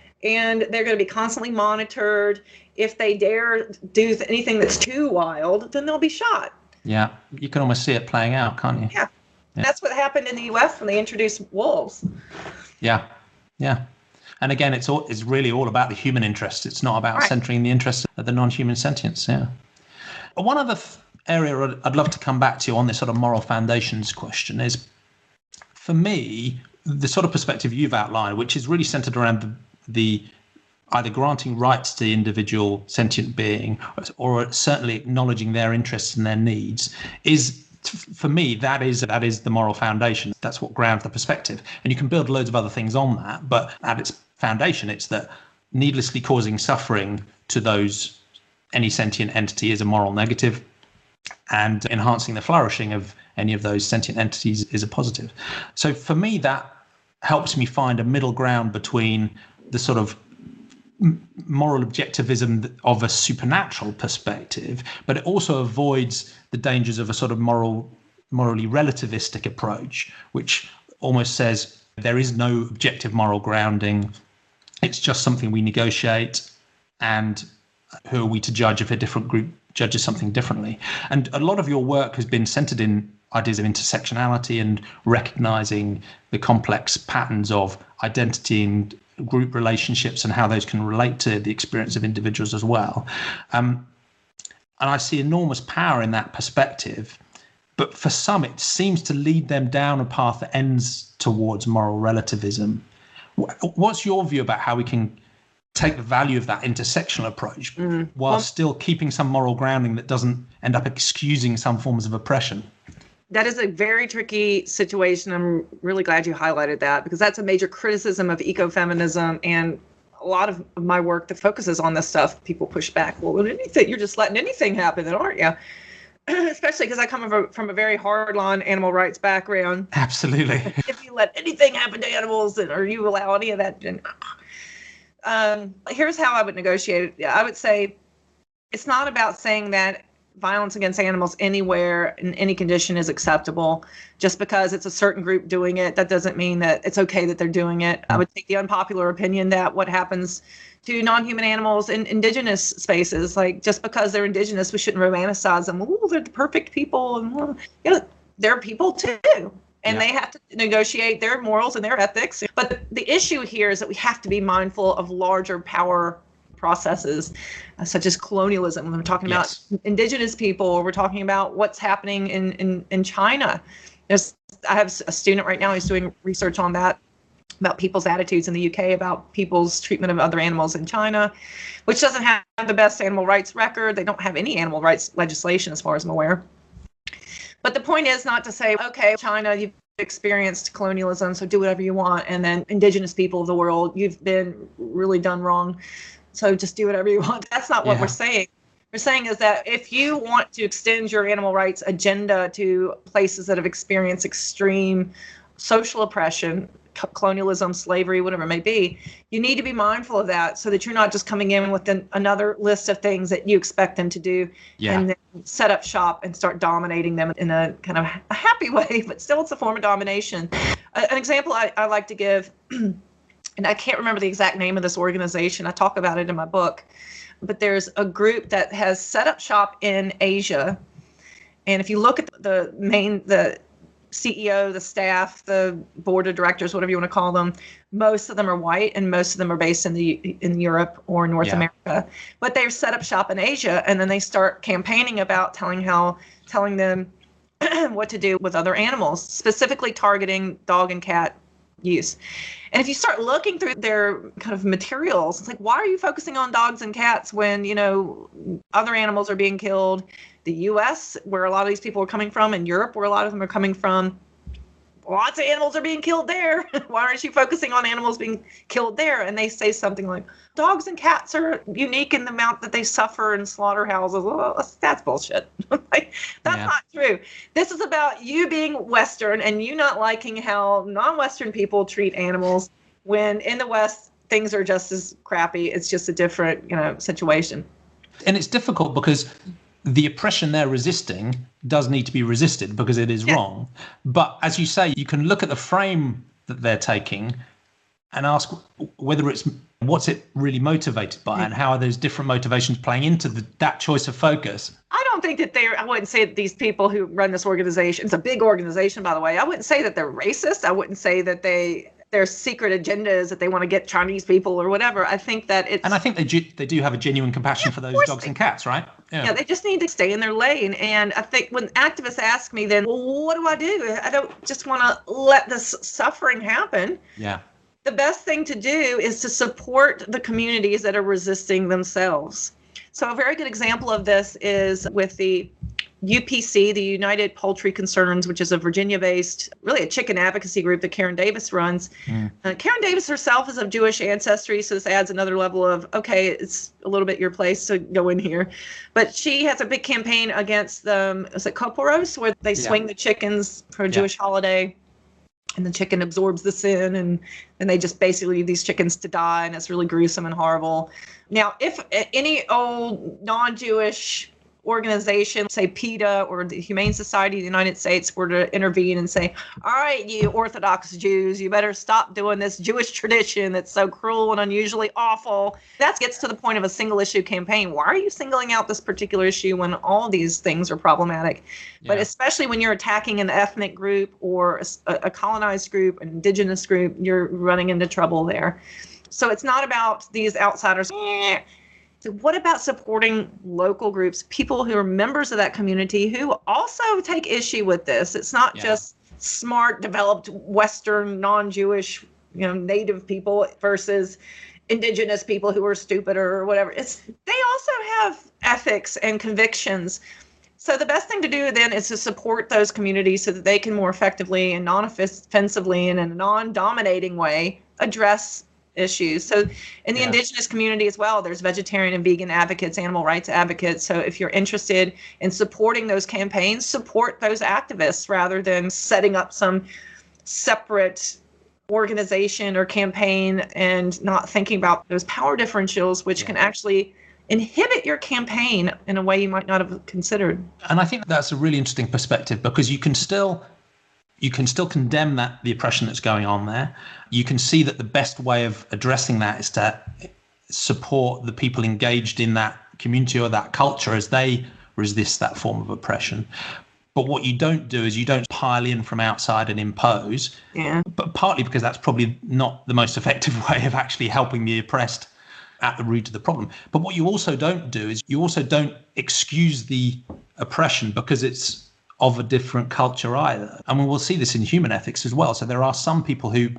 And they're going to be constantly monitored. If they dare do anything that's too wild, then they'll be shot. Yeah, you can almost see it playing out, can't you? Yeah. yeah. That's what happened in the U S when they introduced wolves. Yeah, yeah. And again, it's all, it's really all about the human interest. It's not about right. centering the interests of the non-human sentience. Yeah. One other th- area I'd, I'd love to come back to on this sort of moral foundations question is, for me, the sort of perspective you've outlined, which is really centered around the the either granting rights to the individual sentient being or certainly acknowledging their interests and their needs, is, for me, that is that is the moral foundation. That's what grounds the perspective. And you can build loads of other things on that, but at its foundation, it's that needlessly causing suffering to those, any sentient entity, is a moral negative, and enhancing the flourishing of any of those sentient entities is a positive. So for me, that helps me find a middle ground between the sort of moral objectivism of a supernatural perspective, but it also avoids the dangers of a sort of moral, morally relativistic approach, which almost says there is no objective moral grounding. It's just something we negotiate, and who are we to judge if a different group judges something differently? And a lot of your work has been centered in ideas of intersectionality and recognizing the complex patterns of identity and group relationships and how those can relate to the experience of individuals as well. Um, and I see enormous power in that perspective. But for some, it seems to lead them down a path that ends towards moral relativism. What's your view about how we can take the value of that intersectional approach mm. while well, still keeping some moral grounding that doesn't end up excusing some forms of oppression? That is a very tricky situation. I'm really glad you highlighted that, because that's a major criticism of ecofeminism, and a lot of my work that focuses on this stuff, people push back. Well, anything, you're just letting anything happen, aren't you? Especially because I come from a, from a very hard-line animal rights background. Absolutely. If you let anything happen to animals, or you allow any of that, then, um, here's how I would negotiate it. I would say it's not about saying that violence against animals anywhere in any condition is acceptable. Just because it's a certain group doing it, that doesn't mean that it's okay that they're doing it. I would take the unpopular opinion that what happens to non-human animals in indigenous spaces, like just because they're indigenous, we shouldn't romanticize them. Oh, they're the perfect people, and well, you know, they're people too, and yeah. they have to negotiate their morals and their ethics. But the, the issue here is that we have to be mindful of larger power processes, uh, such as colonialism. When we're talking yes. about indigenous people, or we're talking about what's happening in, in, in China. There's, I have a student right now who's doing research on that, about people's attitudes in the U K about people's treatment of other animals in China, which doesn't have the best animal rights record. They don't have any animal rights legislation as far as I'm aware. But the point is not to say, okay, China, you've experienced colonialism, so do whatever you want. And then indigenous people of the world, you've been really done wrong, so just do whatever you want. That's not what yeah. we're saying. We're saying is that if you want to extend your animal rights agenda to places that have experienced extreme social oppression, colonialism, slavery, whatever it may be, you need to be mindful of that, so that you're not just coming in with an, another list of things that you expect them to do yeah. and then set up shop and start dominating them in a kind of a happy way, but still it's a form of domination. A, an example I, I like to give, and I can't remember the exact name of this organization. I talk about it in my book, but there's a group that has set up shop in Asia. And if you look at the main, the C E O, the staff, the board of directors, whatever you want to call them, most of them are white, and most of them are based in the in Europe or North yeah. America. But they've set up shop in Asia, and then they start campaigning about telling how telling them what to do with other animals, specifically targeting dog and cat use. And if you start looking through their kind of materials, it's like, why are you focusing on dogs and cats when, you know, other animals are being killed? The U S, where a lot of these people are coming from, and Europe, where a lot of them are coming from, lots of animals are being killed there. Why aren't you focusing on animals being killed there? And they say something like, dogs and cats are unique in the amount that they suffer in slaughterhouses. Well, that's bullshit. Like, that's yeah. not true. This is about you being Western and you not liking how non-Western people treat animals, when in the West, things are just as crappy. It's just a different, you know, situation. And it's difficult because the oppression they're resisting does need to be resisted because it is yeah. wrong. But as you say, you can look at the frame that they're taking and ask whether it's what's it really motivated by, and how are those different motivations playing into the, that choice of focus. I don't think that they're, I wouldn't say that these people who run this organization, it's a big organization, by the way. I wouldn't say that they're racist. I wouldn't say that they, their secret agenda is that they want to get Chinese people or whatever. I think that it's... And I think they do, they do have a genuine compassion yeah, for those dogs and cats, right? Yeah. yeah, they just need to stay in their lane. And I think when activists ask me then, well, what do I do? I don't just want to let this suffering happen. Yeah. The best thing to do is to support the communities that are resisting themselves. So a very good example of this is with the U P C, the United Poultry Concerns, which is a Virginia-based, really a chicken advocacy group that Karen Davis runs. Mm. Uh, Karen Davis herself is of Jewish ancestry, so this adds another level of, okay, it's a little bit your place to go in here. But she has a big campaign against the, is it Koporos, where they yeah. swing the chickens for a yeah. Jewish holiday. and the chicken absorbs the sin, and and they just basically leave these chickens to die, and it's really gruesome and horrible. Now, if any old non-Jewish organization, say PETA or the Humane Society of the United States, were to intervene and say, all right, you Orthodox Jews, you better stop doing this Jewish tradition that's so cruel and unusually awful. That gets to the point of a single issue campaign. Why are you singling out this particular issue when all these things are problematic? Yeah. But especially when you're attacking an ethnic group or a, a colonized group, an indigenous group, you're running into trouble there. So it's not about these outsiders. So what about supporting local groups, people who are members of that community who also take issue with this? It's not yeah. just smart, developed, Western, non-Jewish, you know, native people versus indigenous people who are stupid or whatever. It's they also have ethics and convictions. So the best thing to do then is to support those communities so that they can more effectively and non-offensively and in a non-dominating way address issues. So in the yeah. indigenous community as well, there's vegetarian and vegan advocates, animal rights advocates. So if you're interested in supporting those campaigns, support those activists rather than setting up some separate organization or campaign and not thinking about those power differentials, which yeah. can actually inhibit your campaign in a way you might not have considered. And I think that's a really interesting perspective, because you can still You can still condemn that the oppression that's going on there. You can see that the best way of addressing that is to support the people engaged in that community or that culture as they resist that form of oppression. But what you don't do is you don't pile in from outside and impose. Yeah. But partly because that's probably not the most effective way of actually helping the oppressed at the root of the problem. But what you also don't do is you also don't excuse the oppression because it's of a different culture either. And we will see this in human ethics as well. So there are some people who,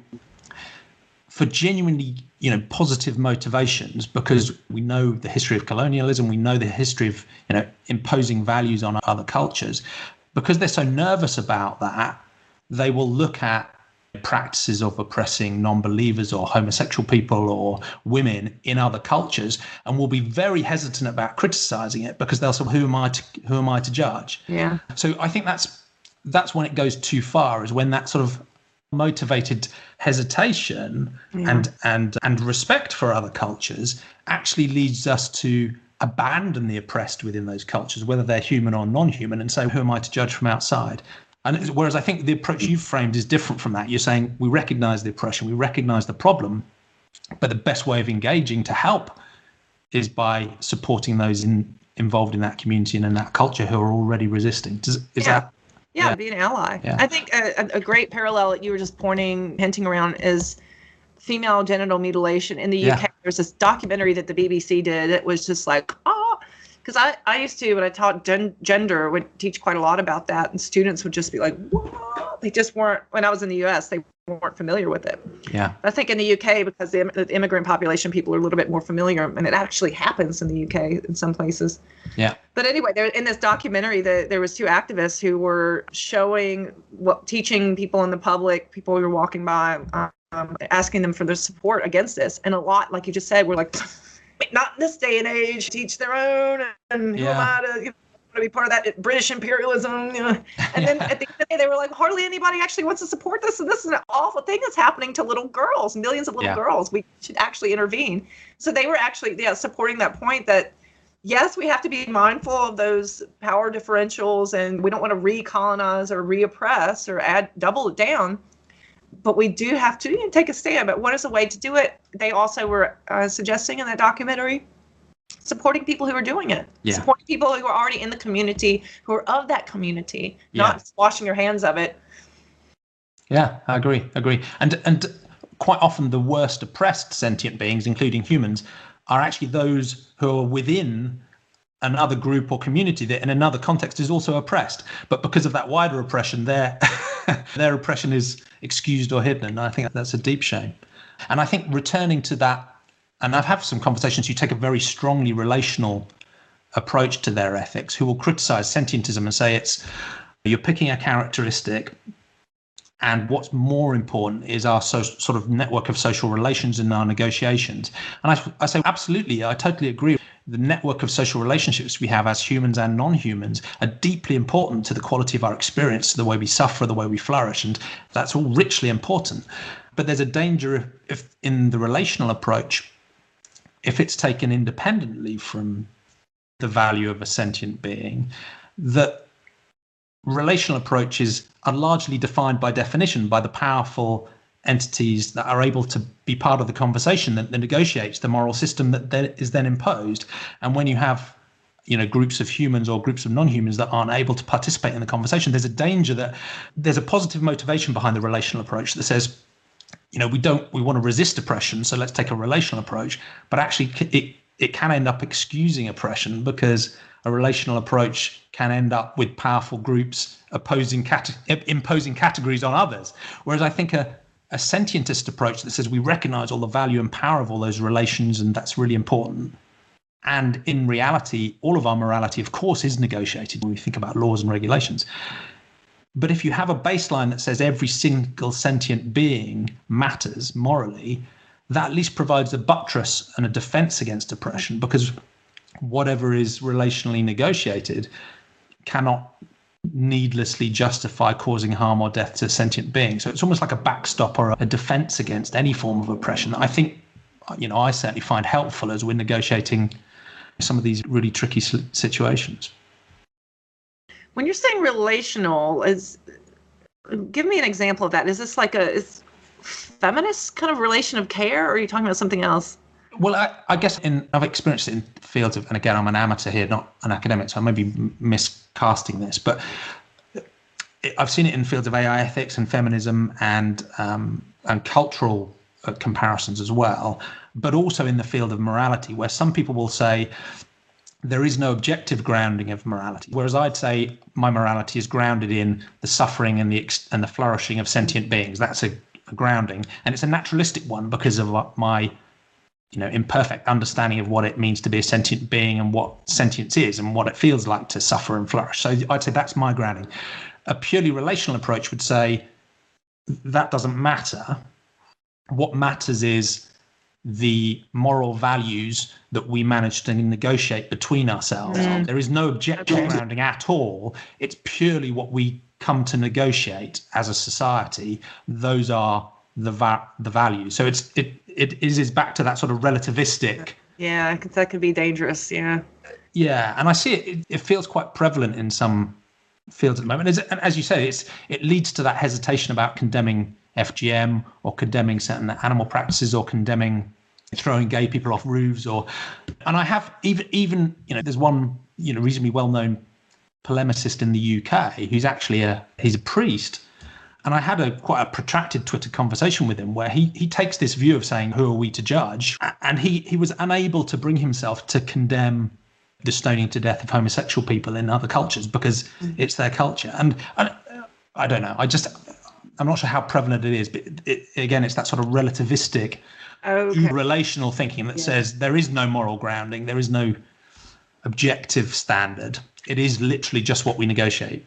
for genuinely, you know, positive motivations, because we know the history of colonialism, we know the history of, you know, imposing values on other cultures, because they're so nervous about that, they will look at practices of oppressing non-believers or homosexual people or women in other cultures and will be very hesitant about criticizing it because they'll say, who am I to who am I to judge? Yeah. So I think that's that's when it goes too far, is when that sort of motivated hesitation yeah. and and and respect for other cultures actually leads us to abandon the oppressed within those cultures, whether they're human or non-human, and say, who am I to judge from outside? And whereas I think the approach you've framed is different from that. You're saying we recognize the oppression, we recognize the problem, but the best way of engaging to help is by supporting those in, involved in that community and in that culture who are already resisting. Does, is yeah. that? Yeah, yeah, be an ally. Yeah. I think a, a great parallel that you were just pointing, hinting around is female genital mutilation. In the U K, yeah. there's this documentary that the B B C did. It was just like, oh, because I, I used to, when I taught gen- gender, would teach quite a lot about that. And students would just be like, what? They just weren't, when I was in the U S, they weren't familiar with it. Yeah. I think in the U K, because the, the immigrant population, people are a little bit more familiar, and it actually happens in the U K in some places. Yeah. But anyway, there, in this documentary, the, there was two activists who were showing, what, teaching people in the public, people who were walking by, um, asking them for their support against this. And a lot, like you just said, were like, not in this day and age, teach their own, and who yeah. am I to, you know, to be part of that British imperialism, you know? And then at the end of the day, they were like, hardly anybody actually wants to support this, and this is an awful thing that's happening to little girls, millions of little yeah. girls. We should actually intervene. So they were actually, yeah, supporting that point that, yes, we have to be mindful of those power differentials, and we don't want to recolonize or reoppress or add double it down. But we do have to, you know, take a stand. But what is a way to do it? They also were uh, suggesting in that documentary, supporting people who are doing it, yeah. supporting people who are already in the community, who are of that community, yeah. not washing your hands of it. Yeah, I agree, agree. And and quite often the worst oppressed sentient beings, including humans, are actually those who are within another group or community that in another context is also oppressed. But because of that wider oppression, their their oppression is excused or hidden. And I think that's a deep shame. And I think returning to that, and I've had some conversations, you take a very strongly relational approach to their ethics, who will criticize sentientism and say it's, you're picking a characteristic, and what's more important is our so, sort of network of social relations and our negotiations. And I, I say, absolutely, I totally agree. the network of social relationships we have as humans and non-humans are deeply important to the quality of our experience, to the way we suffer, the way we flourish, and that's all richly important. But there's a danger if, if in the relational approach, if it's taken independently from the value of a sentient being, that relational approaches are largely defined by definition by the powerful entities that are able to be part of the conversation that, that negotiates the moral system that then is then imposed. And when you have, you know, groups of humans or groups of non-humans that aren't able to participate in the conversation, there's a danger that there's a positive motivation behind the relational approach that says, you know, we don't, we want to resist oppression, so let's take a relational approach. But actually, it it can end up excusing oppression because a relational approach can end up with powerful groups opposing cate- imposing categories on others. Whereas I think a, a sentientist approach that says we recognize all the value and power of all those relations, and that's really important. And in reality, all of our morality, of course, is negotiated when we think about laws and regulations. But if you have a baseline that says every single sentient being matters morally, that at least provides a buttress and a defense against oppression, because whatever is relationally negotiated cannot needlessly justify causing harm or death to sentient beings. So it's almost like a backstop or a defense against any form of oppression that I think, you know, I certainly find helpful as we're negotiating some of these really tricky situations. When you're saying relational, is give me an example of that. Is this like a is feminist kind of relation of care, or are you talking about something else? Well, I, I guess in, I've experienced it in fields of, and again, I'm an amateur here, not an academic, so I may be miscasting this, but it, I've seen it in fields of A I ethics and feminism and um, and cultural uh, comparisons as well, but also in the field of morality, where some people will say there is no objective grounding of morality, whereas I'd say my morality is grounded in the suffering and the ex- and the flourishing of sentient beings. That's a, a grounding, and it's a naturalistic one because of my you know, imperfect understanding of what it means to be a sentient being and what sentience is and what it feels like to suffer and flourish. So I'd say that's my grounding. A purely relational approach would say that doesn't matter. What matters is the moral values that we manage to negotiate between ourselves. Mm. There is no objective okay. grounding at all. It's purely what we come to negotiate as a society. Those are the va- the values. So it's it it is is back to that sort of relativistic. Yeah, that could be dangerous. Yeah. Yeah, and I see it. It, it feels quite prevalent in some fields at the moment. And as you say, it's it leads to that hesitation about condemning F G M or condemning certain animal practices or condemning throwing gay people off roofs. Or, and I have even even you know, there's one you know reasonably well-known polemicist in the U K who's actually a he's a priest. And I had a quite a protracted Twitter conversation with him where he he takes this view of saying, who are we to judge? And he, he was unable to bring himself to condemn the stoning to death of homosexual people in other cultures because mm. it's their culture. And, and I don't know. I just, I'm not sure how prevalent it is. But it, again, it's that sort of relativistic, okay. relational thinking that yeah. says there is no moral grounding. There is no objective standard. It is literally just what we negotiate.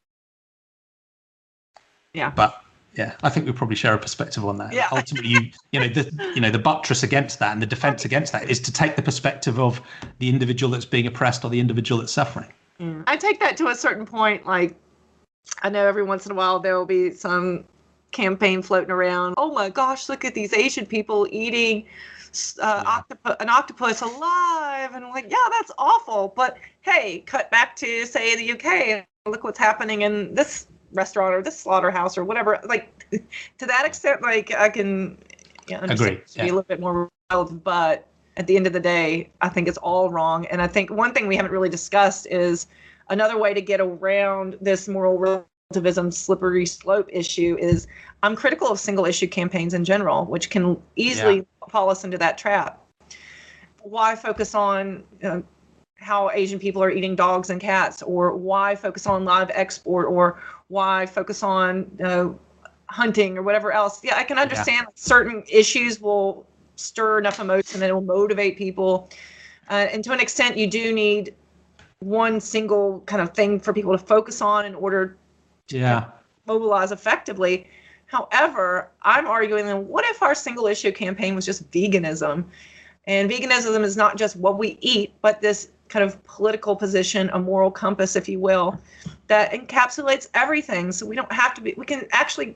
Yeah. But yeah, I think we probably share a perspective on that. Yeah. Ultimately, you you know the you know the buttress against that and the defense against that is to take the perspective of the individual that's being oppressed or the individual that's suffering. Mm. I take that to a certain point. Like, I know every once in a while there will be some campaign floating around. Oh my gosh, look at these Asian people eating uh, yeah. octopus, an octopus alive, and I'm like, yeah, that's awful. But hey, cut back to say the U K. Look what's happening in this restaurant or this slaughterhouse or whatever. Like, to that extent, like I can you know, understand Agree. Yeah. be a little bit more relevant, but at the end of the day, I think it's all wrong. And I think one thing we haven't really discussed is another way to get around this moral relativism slippery slope issue is I'm critical of single issue campaigns in general, which can easily yeah. fall us into that trap. Why focus on you know, how Asian people are eating dogs and cats, or why focus on live export, or why focus on uh, hunting or whatever else. Yeah, I can understand yeah. certain issues will stir enough emotion and it will motivate people. Uh, and to an extent, you do need one single kind of thing for people to focus on in order to yeah. mobilize effectively. However, I'm arguing that what if our single issue campaign was just veganism? And veganism is not just what we eat, but this kind of political position, a moral compass, if you will, that encapsulates everything. So we don't have to be, we can actually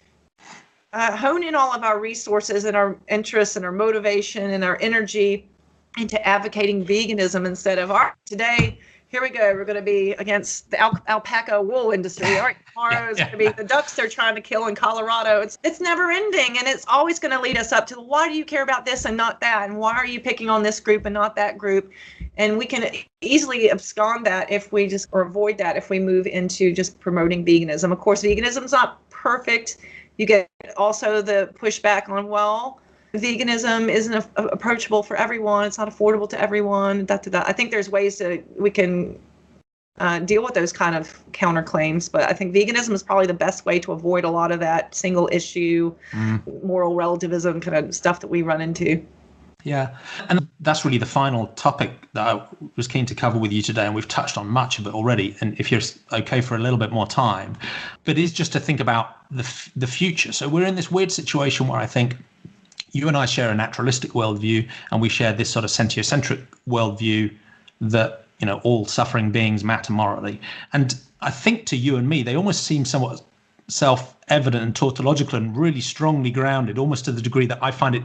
uh, hone in all of our resources and our interests and our motivation and our energy into advocating veganism instead of, all right, today, here we go, we're going to be against the al- alpaca wool industry. All right, tomorrow is going to be the ducks they're trying to kill in Colorado. It's it's never ending, and it's always going to lead us up to, why do you care about this and not that? And why are you picking on this group and not that group? And we can easily abscond that if we just, or avoid that if we move into just promoting veganism. Of course, veganism is not perfect. You get also the pushback on, well, veganism isn't a, a, approachable for everyone. It's not affordable to everyone. Da, da, da. I think there's ways to we can uh, deal with those kind of counterclaims, but I think veganism is probably the best way to avoid a lot of that single issue, mm. moral relativism kind of stuff that we run into. Yeah, and that's really the final topic that I was keen to cover with you today, and we've touched on much of it already. And if you're okay for a little bit more time, but is just to think about the the future. So we're in this weird situation where I think you and I share a naturalistic worldview, and we share this sort of sentiocentric worldview that, you know, all suffering beings matter morally. And I think to you and me, they almost seem somewhat self-evident and tautological and really strongly grounded, almost to the degree that I find it,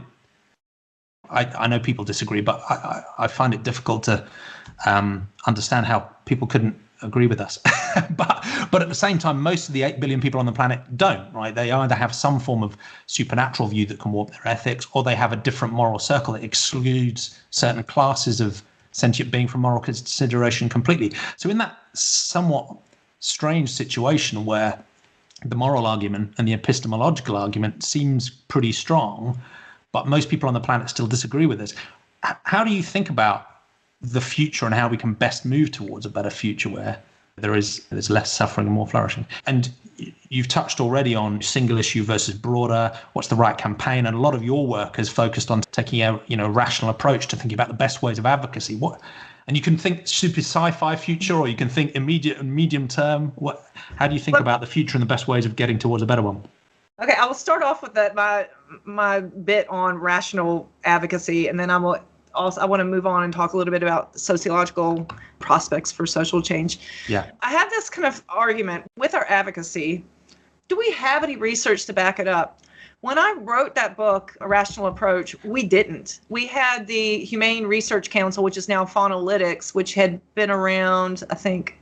I, I know people disagree, but I, I, I find it difficult to um, understand how people couldn't agree with us. but but at the same time, most of the eight billion people on the planet don't, right? They either have some form of supernatural view that can warp their ethics, or they have a different moral circle that excludes certain classes of sentient being from moral consideration completely. So in that somewhat strange situation where the moral argument and the epistemological argument seems pretty strong, but most people on the planet still disagree with this, how do you think about the future and how we can best move towards a better future where there is there's less suffering and more flourishing? And you've touched already on single issue versus broader, what's the right campaign, and a lot of your work has focused on taking a you know rational approach to thinking about the best ways of advocacy. What and you can think super sci-fi future, or you can think immediate and medium term. What how do you think about the future and the best ways of getting towards a better one? Okay, I will start off with that my my bit on rational advocacy, and then I will also I want to move on and talk a little bit about sociological prospects for social change. Yeah. I have this kind of argument with our advocacy. Do we have any research to back it up? When I wrote that book, A Rational Approach, we didn't. We had the Humane Research Council, which is now Faunalytics, which had been around, I think,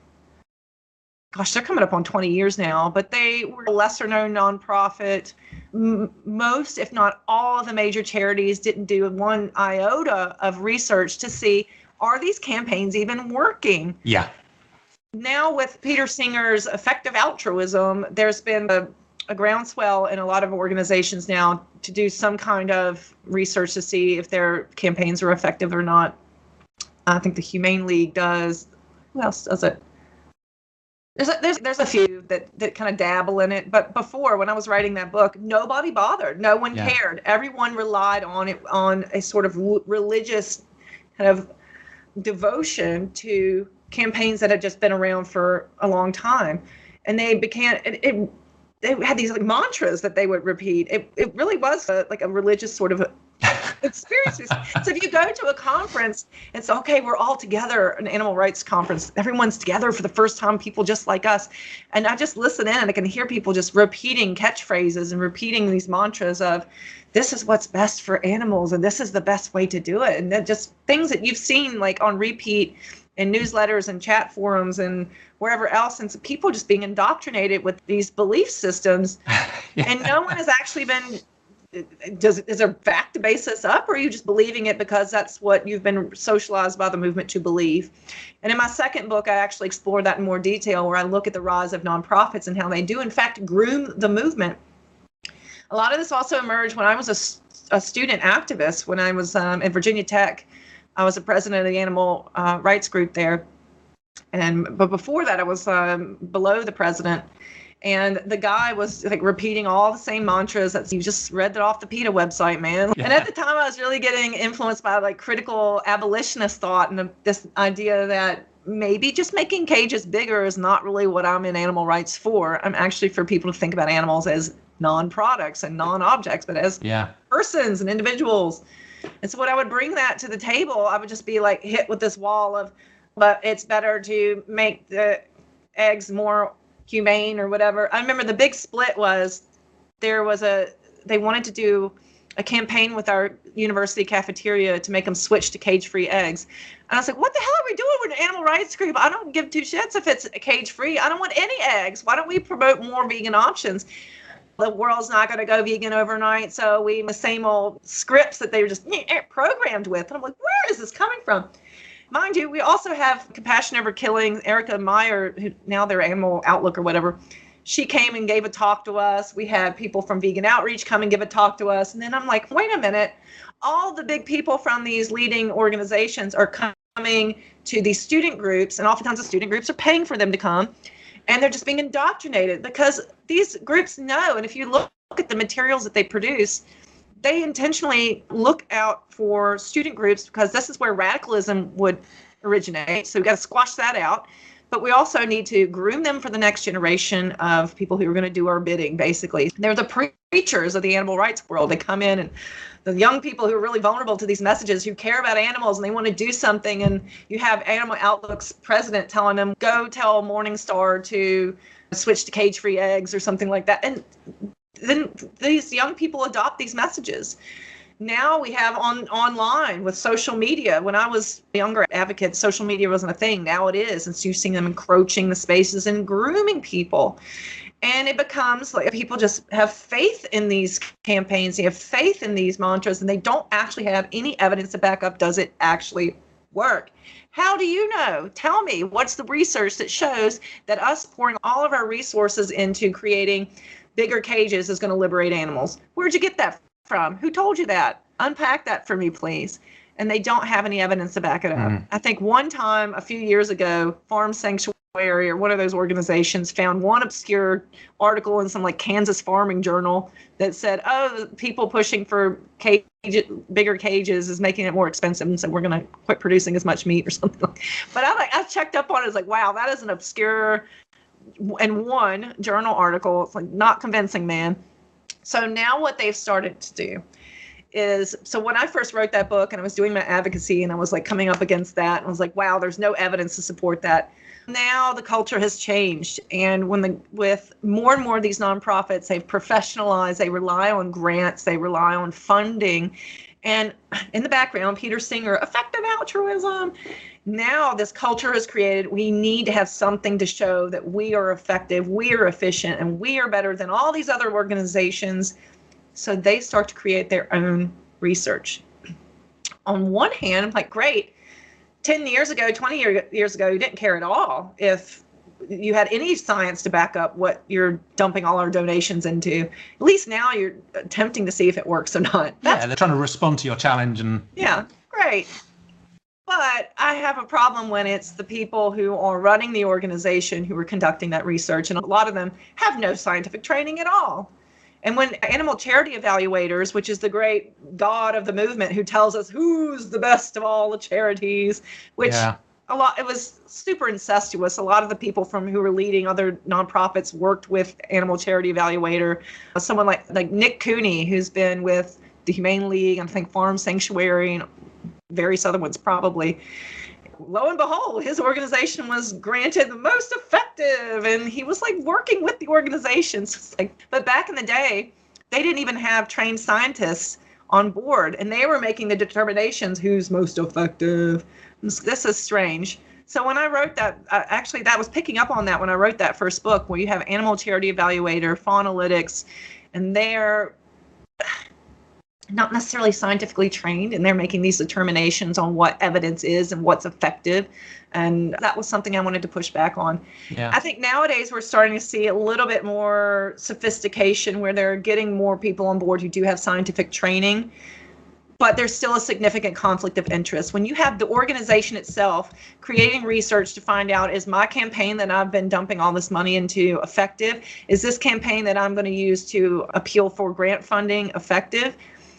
gosh, they're coming up on twenty years now, but they were a lesser known nonprofit. M- most, if not all of the major charities didn't do one iota of research to see, are these campaigns even working? Yeah. Now with Peter Singer's effective altruism, there's been a, a groundswell in a lot of organizations now to do some kind of research to see if their campaigns are effective or not. I think the Humane League does. Who else does it? There's a, there's there's a few that, that kind of dabble in it, but before, when I was writing that book, nobody bothered. No one yeah. cared. Everyone relied on it, on a sort of religious kind of devotion to campaigns that had just been around for a long time, and they became it. it they had these like mantras that they would repeat. It it really was a, like a religious sort of experiences. So if you go to a conference and say, okay, we're all together, an animal rights conference, everyone's together for the first time, people just like us. And I just listen in and I can hear people just repeating catchphrases and repeating these mantras of, this is what's best for animals and this is the best way to do it. And then just things that you've seen like on repeat in newsletters and chat forums and wherever else. And so people just being indoctrinated with these belief systems. yeah. And no one has actually been Does is there fact to base this up, or are you just believing it because that's what you've been socialized by the movement to believe? And in my second book, I actually explore that in more detail, where I look at the rise of nonprofits and how they do, in fact, groom the movement. A lot of this also emerged when I was a, a student activist. When I was um, at Virginia Tech, I was the president of the animal uh, rights group there. And but before that, I was um, below the president. And the guy was like repeating all the same mantras that you just read that off the PETA website, man. Yeah. And at the time, I was really getting influenced by like critical abolitionist thought and this idea that maybe just making cages bigger is not really what I'm in animal rights for. I'm actually for people to think about animals as non-products and non-objects, but as yeah. persons and individuals. And so when I would bring that to the table, I would just be like hit with this wall of, but it's better to make the eggs more humane or whatever. I remember the big split was there was a, they wanted to do a campaign with our university cafeteria to make them switch to cage-free eggs. And I was like, what the hell are we doing with an animal rights group? I don't give two shits if it's cage-free. I don't want any eggs. Why don't we promote more vegan options? The world's not going to go vegan overnight, so we the same old scripts that they were just programmed with. And I'm like, where is this coming from? Mind you, we also have Compassion Over Killing. Erica Meyer, who now they're Animal Outlook or whatever, she came and gave a talk to us. We had people from Vegan Outreach come and give a talk to us. And then I'm like, wait a minute. All the big people from these leading organizations are coming to these student groups, and oftentimes the student groups are paying for them to come. And they're just being indoctrinated because these groups know. And if you look at the materials that they produce, they intentionally look out for student groups because this is where radicalism would originate. So we've got to squash that out. But we also need to groom them for the next generation of people who are going to do our bidding, basically. They're the preachers of the animal rights world. They come in, and the young people who are really vulnerable to these messages, who care about animals and they want to do something. And you have Animal Outlook's president telling them, go tell Morningstar to switch to cage-free eggs or something like that. And then these young people adopt these messages. Now we have on online with social media. When I was a younger advocate, social media wasn't a thing. Now it is. And so you're seeing them encroaching the spaces and grooming people. And it becomes like people just have faith in these campaigns. They have faith in these mantras, and they don't actually have any evidence to back up. Does it actually work? How do you know? Tell me, what's the research that shows that us pouring all of our resources into creating bigger cages is going to liberate animals? Where'd you get that from? Who told you that? Unpack that for me, please. And they don't have any evidence to back it up. Mm. I think one time a few years ago, Farm Sanctuary or one of those organizations found one obscure article in some like Kansas farming journal that said, oh, people pushing for cage, bigger cages is making it more expensive, and so we're going to quit producing as much meat or something. But I like I checked up on it. It's like, wow, that is an obscure and one journal article. It's like not convincing, man. So now what they've started to do is, so when I first wrote that book and I was doing my advocacy and I was like coming up against that, and I was like, wow, there's no evidence to support that. Now the culture has changed. And when the with more and more of these nonprofits, they've professionalized, they rely on grants, they rely on funding. And in the background, Peter Singer, effective altruism. Now this culture is created. We need to have something to show that we are effective, we are efficient, and we are better than all these other organizations. So they start to create their own research. On one hand, I'm like, great. ten years ago, twenty years ago, you didn't care at all if you had any science to back up what you're dumping all our donations into. At least now you're attempting to see if it works or not. That's, yeah, they're trying to respond to your challenge. and Yeah, great. But I have a problem when it's the people who are running the organization who are conducting that research, and a lot of them have no scientific training at all. And when animal charity evaluators, which is the great god of the movement who tells us who's the best of all the charities, which yeah. a lot, it was super incestuous. A lot of the people from who were leading other nonprofits worked with Animal Charity Evaluator. Someone like, like Nick Cooney, who's been with the Humane League, and I think Farm Sanctuary, and various other ones probably. Lo and behold, his organization was granted the most effective, and he was like working with the organizations. It's like, but back in the day, they didn't even have trained scientists on board, and they were making the determinations who's most effective. This is strange. So when I wrote that, uh, actually, that was picking up on that when I wrote that first book, where you have Animal Charity Evaluator, Faunalytics, and they're not necessarily scientifically trained, and they're making these determinations on what evidence is and what's effective. And that was something I wanted to push back on. Yeah. I think nowadays we're starting to see a little bit more sophistication where they're getting more people on board who do have scientific training, but there's still a significant conflict of interest. When you have the organization itself creating research to find out, is my campaign that I've been dumping all this money into effective? Is this campaign that I'm going to use to appeal for grant funding effective?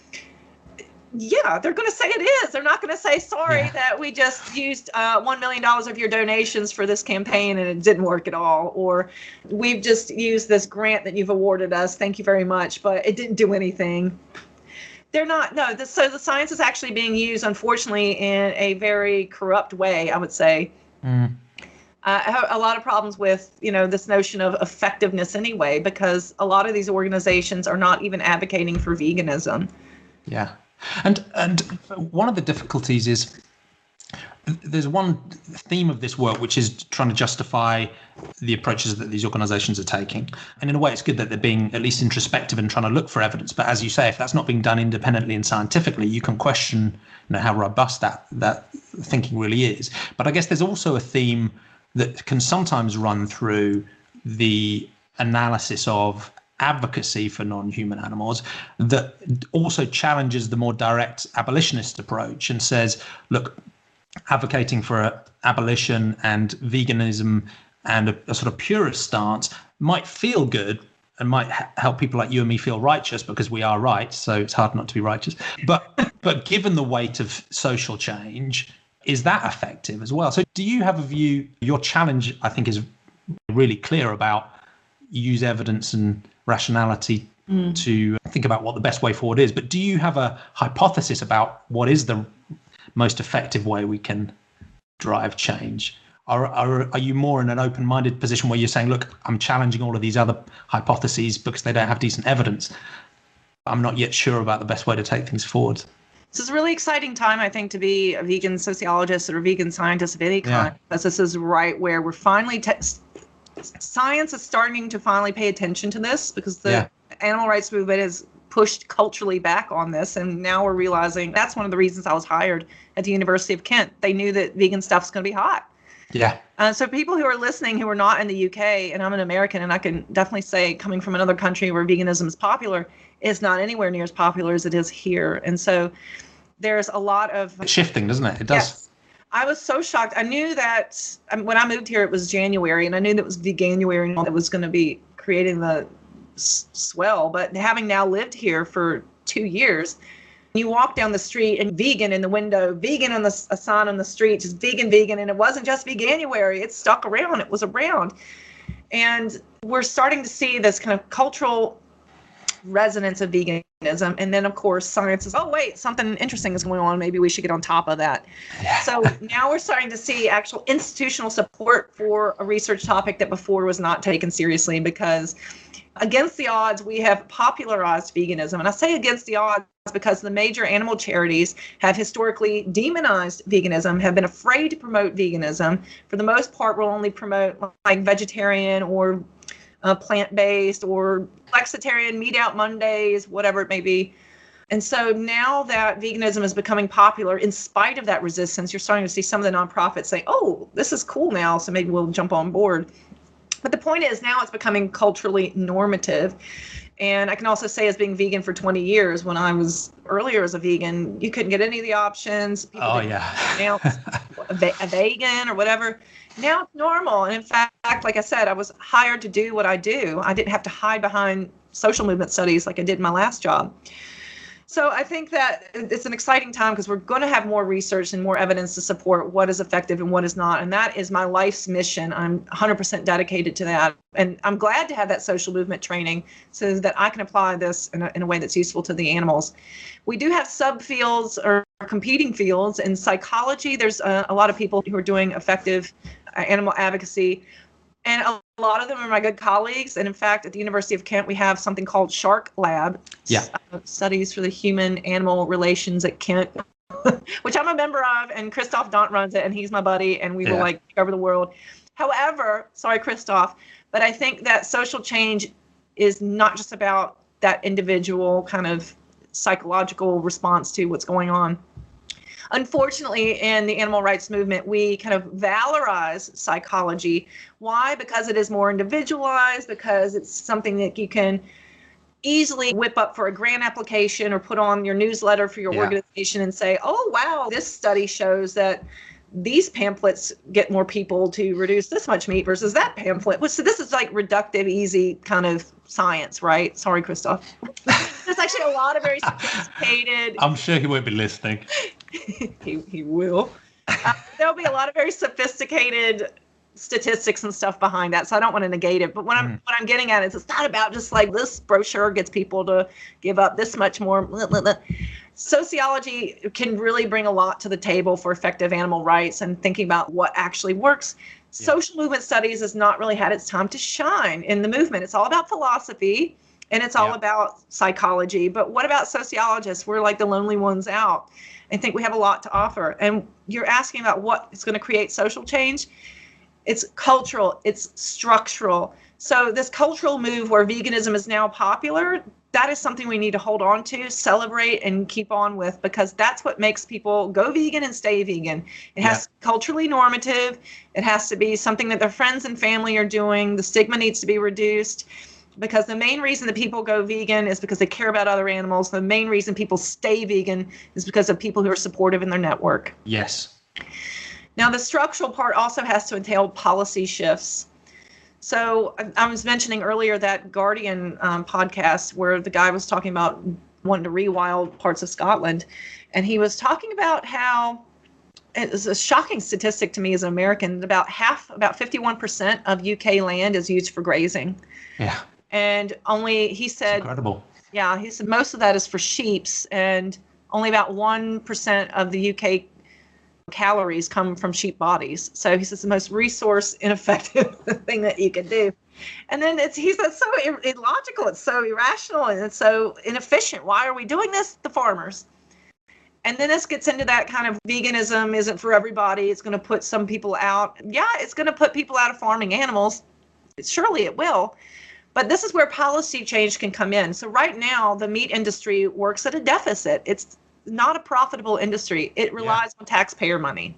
Yeah, they're going to say it is. They're not going to say, sorry, yeah. that we just used uh, one million dollars of your donations for this campaign and it didn't work at all. Or we've just used this grant that you've awarded us. Thank you very much, but it didn't do anything. They're not. No. The, so the science is actually being used, unfortunately, in a very corrupt way, I would say. Mm. Uh, I have a lot of problems with, you know, this notion of effectiveness anyway, because a lot of these organizations are not even advocating for veganism. Yeah. And and one of the difficulties is there's one theme of this work, which is trying to justify the approaches that these organizations are taking. And in a way, it's good that they're being at least introspective and trying to look for evidence. But as you say, if that's not being done independently and scientifically, you can question, you know, how robust that, that thinking really is. But I guess there's also a theme that can sometimes run through the analysis of advocacy for non-human animals that also challenges the more direct abolitionist approach and says, look, advocating for abolition and veganism and a, a sort of purist stance might feel good and might ha- help people like you and me feel righteous because we are right, so it's hard not to be righteous. But but given the weight of social change, is that effective as well? So do you have a view? Your challenge, I think, is really clear about use evidence and rationality mm. to think about what the best way forward is. But do you have a hypothesis about what is the most effective way we can drive change? Are, are, are you more in an open-minded position where you're saying, look, I'm challenging all of these other hypotheses because they don't have decent evidence. I'm not yet sure about the best way to take things forward. This is a really exciting time, I think, to be a vegan sociologist or a vegan scientist of any kind, yeah. because this is right where we're finally, te- science is starting to finally pay attention to this, because the yeah. animal rights movement has pushed culturally back on this. And now we're realizing that's one of the reasons I was hired at the University of Kent. They knew that vegan stuff's going to be hot. Yeah. Uh, so people who are listening who are not in the U K, and I'm an American, and I can definitely say coming from another country where veganism is popular, is not anywhere near as popular as it is here. And so there's a lot of... It's shifting, doesn't it? It does. Yes. I was so shocked. I knew that um, when I moved here, it was January, and I knew that it was Veganuary that was going to be creating the s- swell. But having now lived here for two years, you walk down the street and vegan in the window, vegan on the a sign on the street, just vegan, vegan. And it wasn't just Veganuary. It stuck around. It was around. And we're starting to see this kind of cultural resonance of veganism. And then, of course, science is, oh, wait, something interesting is going on. Maybe we should get on top of that. Yeah. So now we're starting to see actual institutional support for a research topic that before was not taken seriously, because against the odds, we have popularized veganism. And I say against the odds because the major animal charities have historically demonized veganism, have been afraid to promote veganism. For the most part, will only promote like vegetarian or uh, plant-based or flexitarian, meat out Mondays, whatever it may be. And so now that veganism is becoming popular, in spite of that resistance, you're starting to see some of the nonprofits say, oh, this is cool now, so maybe we'll jump on board. But the point is now it's becoming culturally normative. And I can also say, as being vegan for twenty years, when I was earlier as a vegan, you couldn't get any of the options. People oh, yeah. announce a, va- a vegan or whatever. Now it's normal. And in fact, like I said, I was hired to do what I do. I didn't have to hide behind social movement studies like I did in my last job. So I think that it's an exciting time because we're going to have more research and more evidence to support what is effective and what is not. And that is my life's mission. I'm one hundred percent dedicated to that. And I'm glad to have that social movement training so that I can apply this in a, in a way that's useful to the animals. We do have subfields or competing fields. In psychology, there's a, a lot of people who are doing effective uh, animal advocacy. And a lot of them are my good colleagues. And in fact, at the University of Kent, we have something called Shark Lab, yeah. uh, studies for the human-animal relations at Kent, which I'm a member of. And Christoph Dant runs it, and he's my buddy, and we yeah. will like take over the world. However, sorry, Christoph, but I think that social change is not just about that individual kind of psychological response to what's going on. Unfortunately, in the animal rights movement, we kind of valorize psychology. Why? Because it is more individualized, because it's something that you can easily whip up for a grant application or put on your newsletter for your yeah. organization and say, oh, wow, this study shows that these pamphlets get more people to reduce this much meat versus that pamphlet. So this is like reductive, easy kind of science, right? Sorry, Christoph. There's actually a lot of very sophisticated. I'm sure he won't be listening. he he will. Uh, there'll be a lot of very sophisticated statistics and stuff behind that, so I don't want to negate it. But what I'm Mm. what I'm getting at is it's not about just like this brochure gets people to give up this much more. Blah, blah, blah. Sociology can really bring a lot to the table for effective animal rights and thinking about what actually works. Yeah. Social movement studies has not really had its time to shine in the movement. It's all about philosophy and it's all Yeah. about psychology. But what about sociologists? We're like the lonely ones out. I think we have a lot to offer. And you're asking about what is going to create social change. It's cultural, it's structural. So this cultural move where veganism is now popular, that is something we need to hold on to, celebrate, and keep on with, because that's what makes people go vegan and stay vegan. It has Yeah. to be culturally normative. It has to be something that their friends and family are doing. The stigma needs to be reduced, because the main reason that people go vegan is because they care about other animals. The main reason people stay vegan is because of people who are supportive in their network. Yes. Now, the structural part also has to entail policy shifts. So I, I was mentioning earlier that Guardian um, podcast where the guy was talking about wanting to rewild parts of Scotland. And he was talking about how it was a shocking statistic to me as an American. About half, about fifty-one percent of U K land is used for grazing. Yeah. And only, he It's said, incredible. yeah, he said most of that is for sheeps, and only about one percent of the U K calories come from sheep bodies. So he says the most resource ineffective thing that you can do. And then it's, he says, so ir- illogical, it's so irrational, and it's so inefficient. Why are we doing this? The farmers. And then this gets into that kind of veganism isn't for everybody. It's going to put some people out. Yeah, it's going to put people out of farming animals. Surely it will. But this is where policy change can come in. So right now, the meat industry works at a deficit. It's not a profitable industry. It relies on taxpayer money.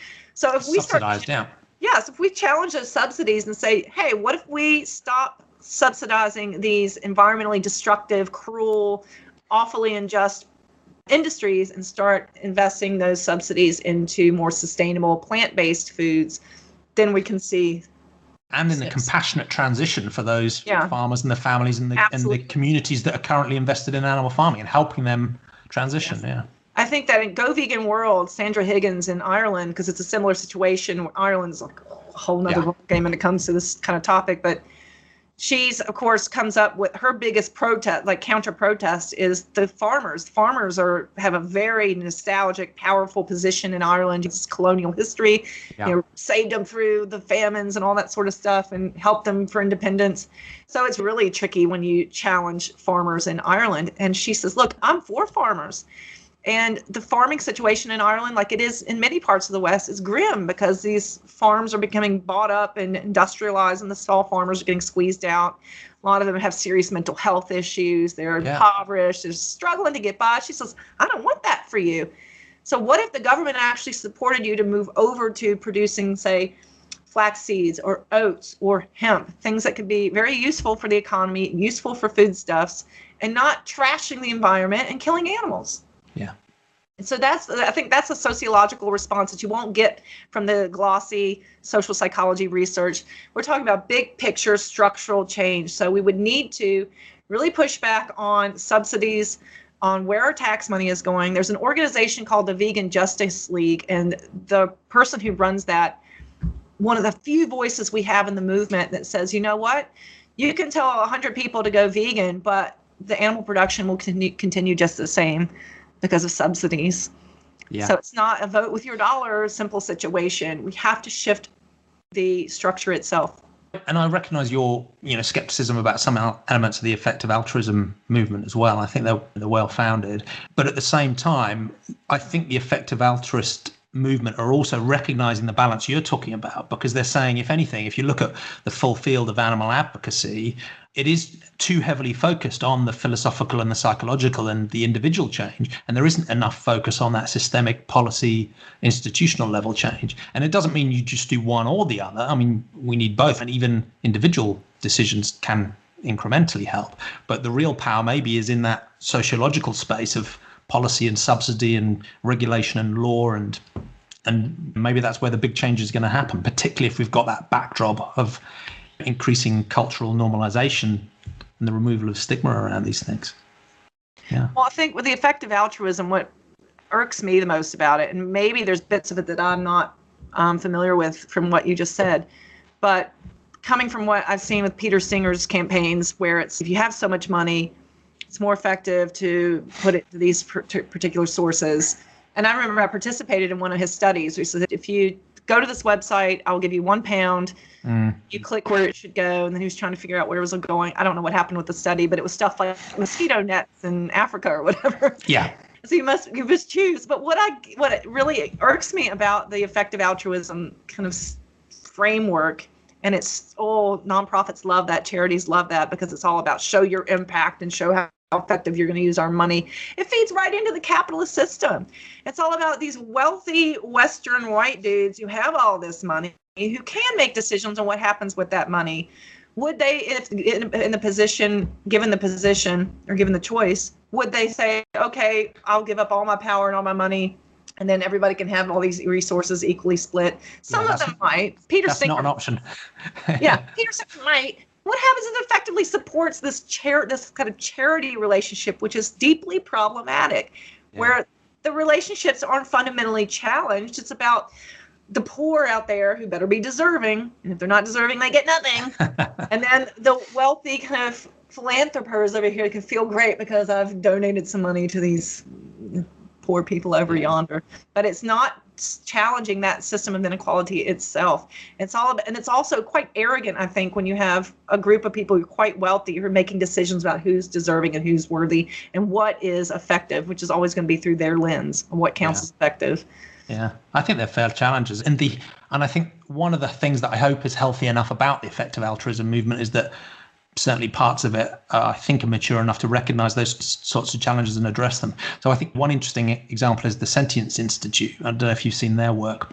So if we start, Subsidized, yeah. yes, if we challenge those subsidies and say, hey, what if we stop subsidizing these environmentally destructive, cruel, awfully unjust industries and start investing those subsidies into more sustainable plant-based foods, then we can see. And in a compassionate transition for those Yeah. farmers and the families and the, and the Absolutely. communities that are currently invested in animal farming and helping them transition. Yes. Yeah. I think that in Go Vegan World, Sandra Higgins in Ireland, because it's a similar situation, Ireland's like a whole nother Yeah. game when it comes to this kind of topic, but she's, of course, comes up with her biggest protest, like counter protest, is the farmers. Farmers are have a very nostalgic, powerful position in Ireland. It's colonial history, Yeah. you know, saved them through the famines and all that sort of stuff, and helped them for independence. So it's really tricky when you challenge farmers in Ireland. And she says, "Look, I'm for farmers." And the farming situation in Ireland, like it is in many parts of the West, is grim because these farms are becoming bought up and industrialized, and the small farmers are getting squeezed out. A lot of them have serious mental health issues. They're Yeah. impoverished. They're struggling to get by. She says, I don't want that for you. So what if the government actually supported you to move over to producing, say, flax seeds or oats or hemp, things that could be very useful for the economy, useful for foodstuffs, and not trashing the environment and killing animals? Yeah. And so that's, I think that's a sociological response that you won't get from the glossy social psychology research. We're talking about big picture structural change. So we would need to really push back on subsidies, on where our tax money is going. There's an organization called the Vegan Justice League, and the person who runs that, one of the few voices we have in the movement that says, you know what, you can tell one hundred people to go vegan, but the animal production will continue, continue just the same because of subsidies. Yeah. So it's not a vote with your dollar simple situation. We have to shift the structure itself. And I recognise your, you know, skepticism about some el- elements of the effective altruism movement as well. I think they're, they're well founded. But at the same time, I think the effective altruist movement are also recognising the balance you're talking about, because they're saying, if anything, if you look at the full field of animal advocacy, it is too heavily focused on the philosophical and the psychological and the individual change, and there isn't enough focus on that systemic policy, institutional level change. And it doesn't mean you just do one or the other. I mean, we need both, and even individual decisions can incrementally help. But the real power maybe is in that sociological space of policy and subsidy and regulation and law, and and maybe that's where the big change is going to happen, particularly if we've got that backdrop of increasing cultural normalization and the removal of stigma around these things. Yeah. Well, I think with the effective altruism, what irks me the most about it, and maybe there's bits of it that I'm not um, familiar with from what you just said. But coming from what I've seen with Peter Singer's campaigns, where it's if you have so much money, it's more effective to put it to these particular sources. And I remember I participated in one of his studies. He said, if you go to this website, I'll give you one pound. Mm. You click where it should go. And then he was trying to figure out where it was going. I don't know what happened with the study, but it was stuff like mosquito nets in Africa or whatever. Yeah. So you must you must choose. But what I what it really irks me about the effective altruism kind of framework, and it's all nonprofits love that, charities love that, because it's all about show your impact and show how effective you're going to use our money. It feeds right into the capitalist system. It's all about these wealthy Western white dudes who have all this money, who can make decisions on what happens with that money. Would they, if in, in the position, given the position or given the choice, would they say, okay, I'll give up all my power and all my money, and then everybody can have all these resources equally split? Some yeah, of them might. Peter That's Singer, not an option. yeah, Peter Singer might. What happens is it effectively supports this char- this kind of charity relationship, which is deeply problematic, yeah. where the relationships aren't fundamentally challenged. It's about the poor out there who better be deserving. And if they're not deserving, they get nothing. And then the wealthy kind of philanthropers over here can feel great because I've donated some money to these poor people over yeah. yonder. But it's not challenging that system of inequality itself. It's all about, and it's also quite arrogant, I think, when you have a group of people who are quite wealthy who are making decisions about who's deserving and who's worthy and what is effective, which is always going to be through their lens and what counts yeah. as effective. Yeah, I think they're fair challenges. And the and I think one of the things that I hope is healthy enough about the effective altruism movement is that certainly parts of it, uh, I think, are mature enough to recognize those sorts of challenges and address them. So I think one interesting example is the Sentience Institute. I don't know if you've seen their work,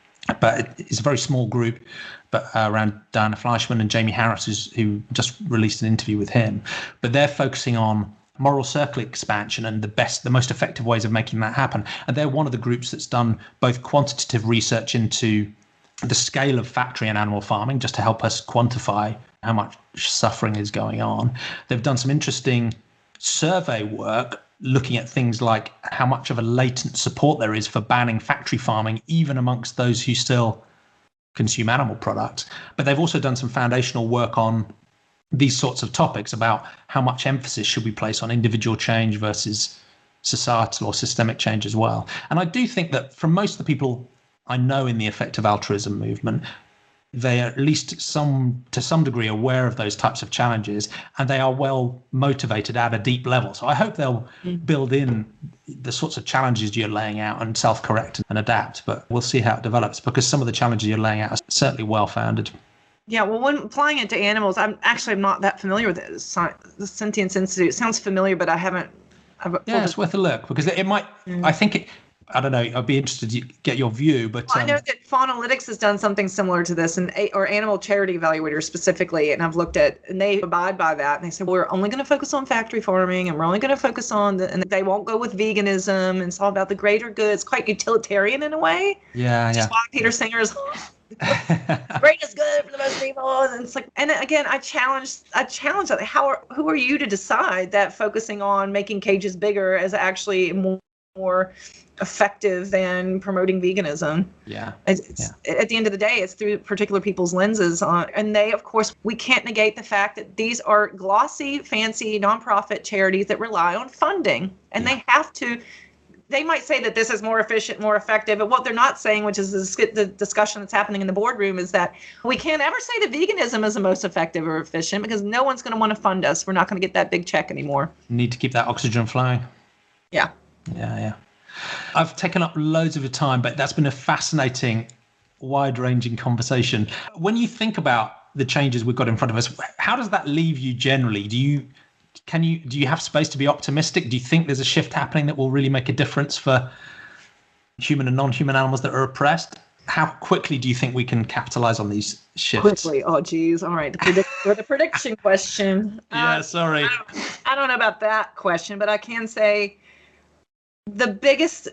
but it's a very small group, but uh, around Diana Fleischman and Jamie Harris, who's, who just released an interview with him. But they're focusing on moral circle expansion and the best, the most effective ways of making that happen. And they're one of the groups that's done both quantitative research into the scale of factory and animal farming, just to help us quantify how much suffering is going on. They've done some interesting survey work looking at things like how much of a latent support there is for banning factory farming, even amongst those who still consume animal products. But they've also done some foundational work on these sorts of topics about how much emphasis should we place on individual change versus societal or systemic change as well. And I do think that for most of the people I know in the effective altruism movement, they are at least some to some degree aware of those types of challenges, and they are well motivated at a deep level. So I hope they'll mm. build in the sorts of challenges you're laying out and self-correct and adapt. But we'll see how it develops, because some of the challenges you're laying out are certainly well-founded. Yeah, well, when applying it to animals, I'm actually not that familiar with it. The Sentience Institute, it sounds familiar, but I haven't. I've yeah, it's worth a look, because it might, mm. I think it, I don't know, I'd be interested to get your view, but well, um, I know that Faunalytics has done something similar to this, and or Animal Charity Evaluator specifically, and I've looked at, and they abide by that, and they said, we're only going to focus on factory farming, and we're only going to focus on, the, and they won't go with veganism, and it's all about the greater good. It's quite utilitarian in a way. Yeah, Which yeah. is why Peter Singer is greatest good for the most people, and it's like, and again, I challenge, I challenge that. How are, who are you to decide that focusing on making cages bigger is actually more, more effective than promoting veganism? Yeah. It's, yeah. At the end of the day, it's through particular people's lenses on, and they, of course, we can't negate the fact that these are glossy, fancy nonprofit charities that rely on funding, and yeah. they have to. They might say that this is more efficient, more effective, but what they're not saying, which is the discussion that's happening in the boardroom, is that we can't ever say that veganism is the most effective or efficient, because no one's going to want to fund us. We're not going to get that big check anymore. Need to keep that oxygen flowing. Yeah. Yeah, yeah. I've taken up loads of your time, but that's been a fascinating, wide-ranging conversation. When you think about the changes we've got in front of us, how does that leave you generally? Do you can you do you have space to be optimistic? Do you think there's a shift happening that will really make a difference for human and non-human animals that are oppressed? How quickly do you think we can capitalize on these shifts? Quickly. Oh, geez. All right. The, predict- the prediction question. Yeah, um, sorry. I don't, I don't know about that question, but I can say the biggest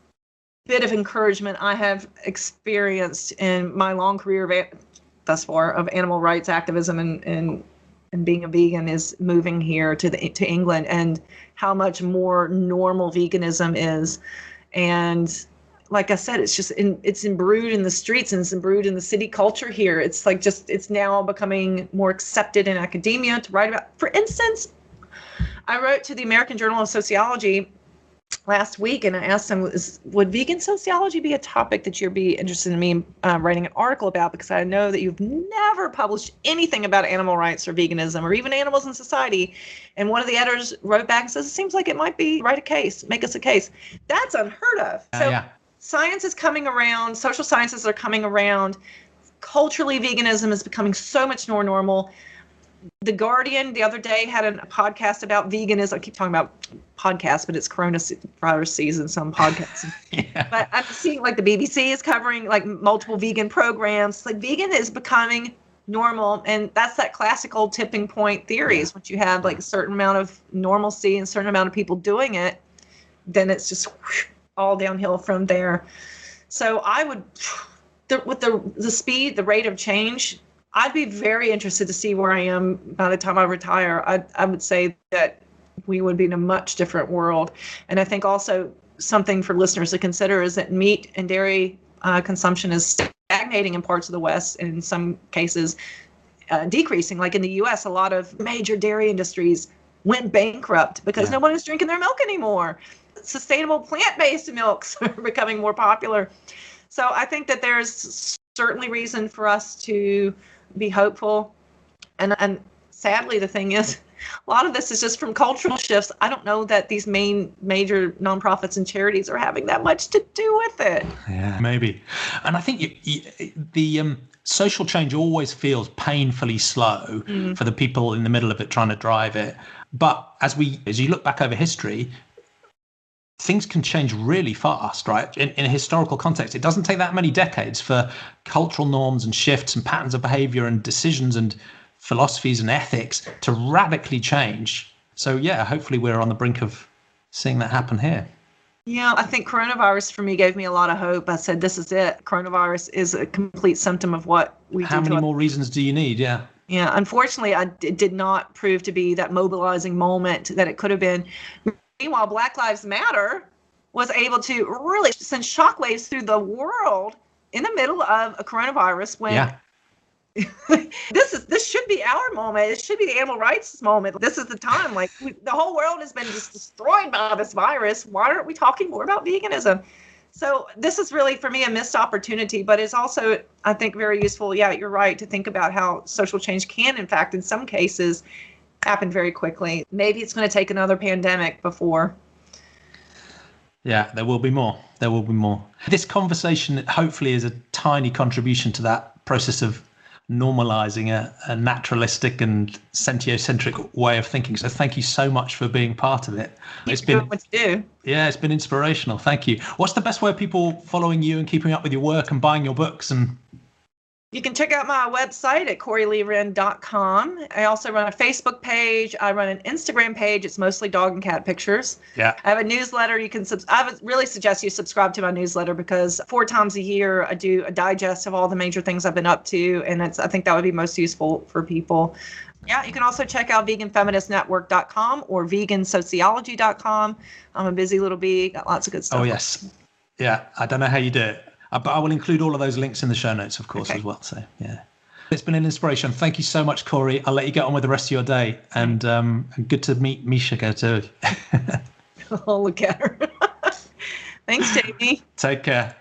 bit of encouragement I have experienced in my long career of, thus far of animal rights activism and, and and being a vegan is moving here to the to England, and how much more normal veganism is. And like I said, it's just in, it's imbrued in the streets and it's imbrued in the city culture here. It's like just, it's now becoming more accepted in academia to write about. For instance, I wrote to the American Journal of Sociology last week, and I asked them, is, would vegan sociology be a topic that you'd be interested in me uh, writing an article about? Because I know that you've never published anything about animal rights or veganism or even animals in society. And one of the editors wrote back and says, it seems like it might be, write a case, make us a case. That's unheard of. Uh, so yeah. Science is coming around, social sciences are coming around. Culturally, veganism is becoming so much more normal. The Guardian the other day had a podcast about veganism. I keep talking about podcasts, but it's coronavirus season, some podcasts. yeah. But I'm seeing like the B B C is covering like multiple vegan programs. Like vegan is becoming normal. And that's that classical tipping point theory is once you have like a certain amount of normalcy and a certain amount of people doing it, then it's just whoosh, all downhill from there. So I would, the, with the the speed, the rate of change, I'd be very interested to see where I am by the time I retire. I I would say that we would be in a much different world. And I think also something for listeners to consider is that meat and dairy uh, consumption is stagnating in parts of the West, and in some cases uh, decreasing. Like in the U S, a lot of major dairy industries went bankrupt because yeah. no one is drinking their milk anymore. Sustainable plant-based milks are becoming more popular. So I think that there's certainly reason for us to be hopeful. And and sadly, the thing is, a lot of this is just from cultural shifts. I don't know that these main major nonprofits and charities are having that much to do with it. Yeah, maybe. And I think you, you, the um, social change always feels painfully slow mm. for the people in the middle of it trying to drive it. But as we, as you look back over history, things can change really fast, right? In, in a historical context, it doesn't take that many decades for cultural norms and shifts and patterns of behavior and decisions and philosophies and ethics to radically change. So yeah, hopefully we're on the brink of seeing that happen here. Yeah, I think coronavirus for me gave me a lot of hope. I said, this is it. Coronavirus is a complete symptom of what we How do. many to more reasons do you need? Yeah. Yeah, unfortunately, I, it did not prove to be that mobilizing moment that it could have been. Meanwhile, Black Lives Matter was able to really send shockwaves through the world in the middle of a coronavirus when yeah. this is this should be our moment. It should be the animal rights moment. This is the time. Like we, the whole world has been just destroyed by this virus. Why aren't we talking more about veganism? So this is really, for me, a missed opportunity, but it's also, I think, very useful. Yeah, you're right, to think about how social change can, in fact, in some cases, happen very quickly. Maybe it's going to take another pandemic before. Yeah, there will be more. There will be more. This conversation hopefully is a tiny contribution to that process of normalizing a, a naturalistic and sentiocentric way of thinking. So thank you so much for being part of it. It's been what to do. Yeah, it's been inspirational. Thank you. What's the best way of people following you and keeping up with your work and buying your books? And you can check out my website at corey lee wren dot com. I also run a Facebook page. I run an Instagram page. It's mostly dog and cat pictures. Yeah. I have a newsletter. You can sub- I would really suggest you subscribe to my newsletter because four times a year I do a digest of all the major things I've been up to, and it's, I think that would be most useful for people. Yeah, you can also check out vegan feminist network dot com or vegan sociology dot com. I'm a busy little bee. Got lots of good stuff. Oh, yes. Yeah, I don't know how you do it. But I will include all of those links in the show notes, of course, okay. as well. So, yeah. It's been an inspiration. Thank you so much, Corey. I'll let you get on with the rest of your day. And um, good to meet Mishka too. Oh, look at her. Thanks, Jamie. Take care.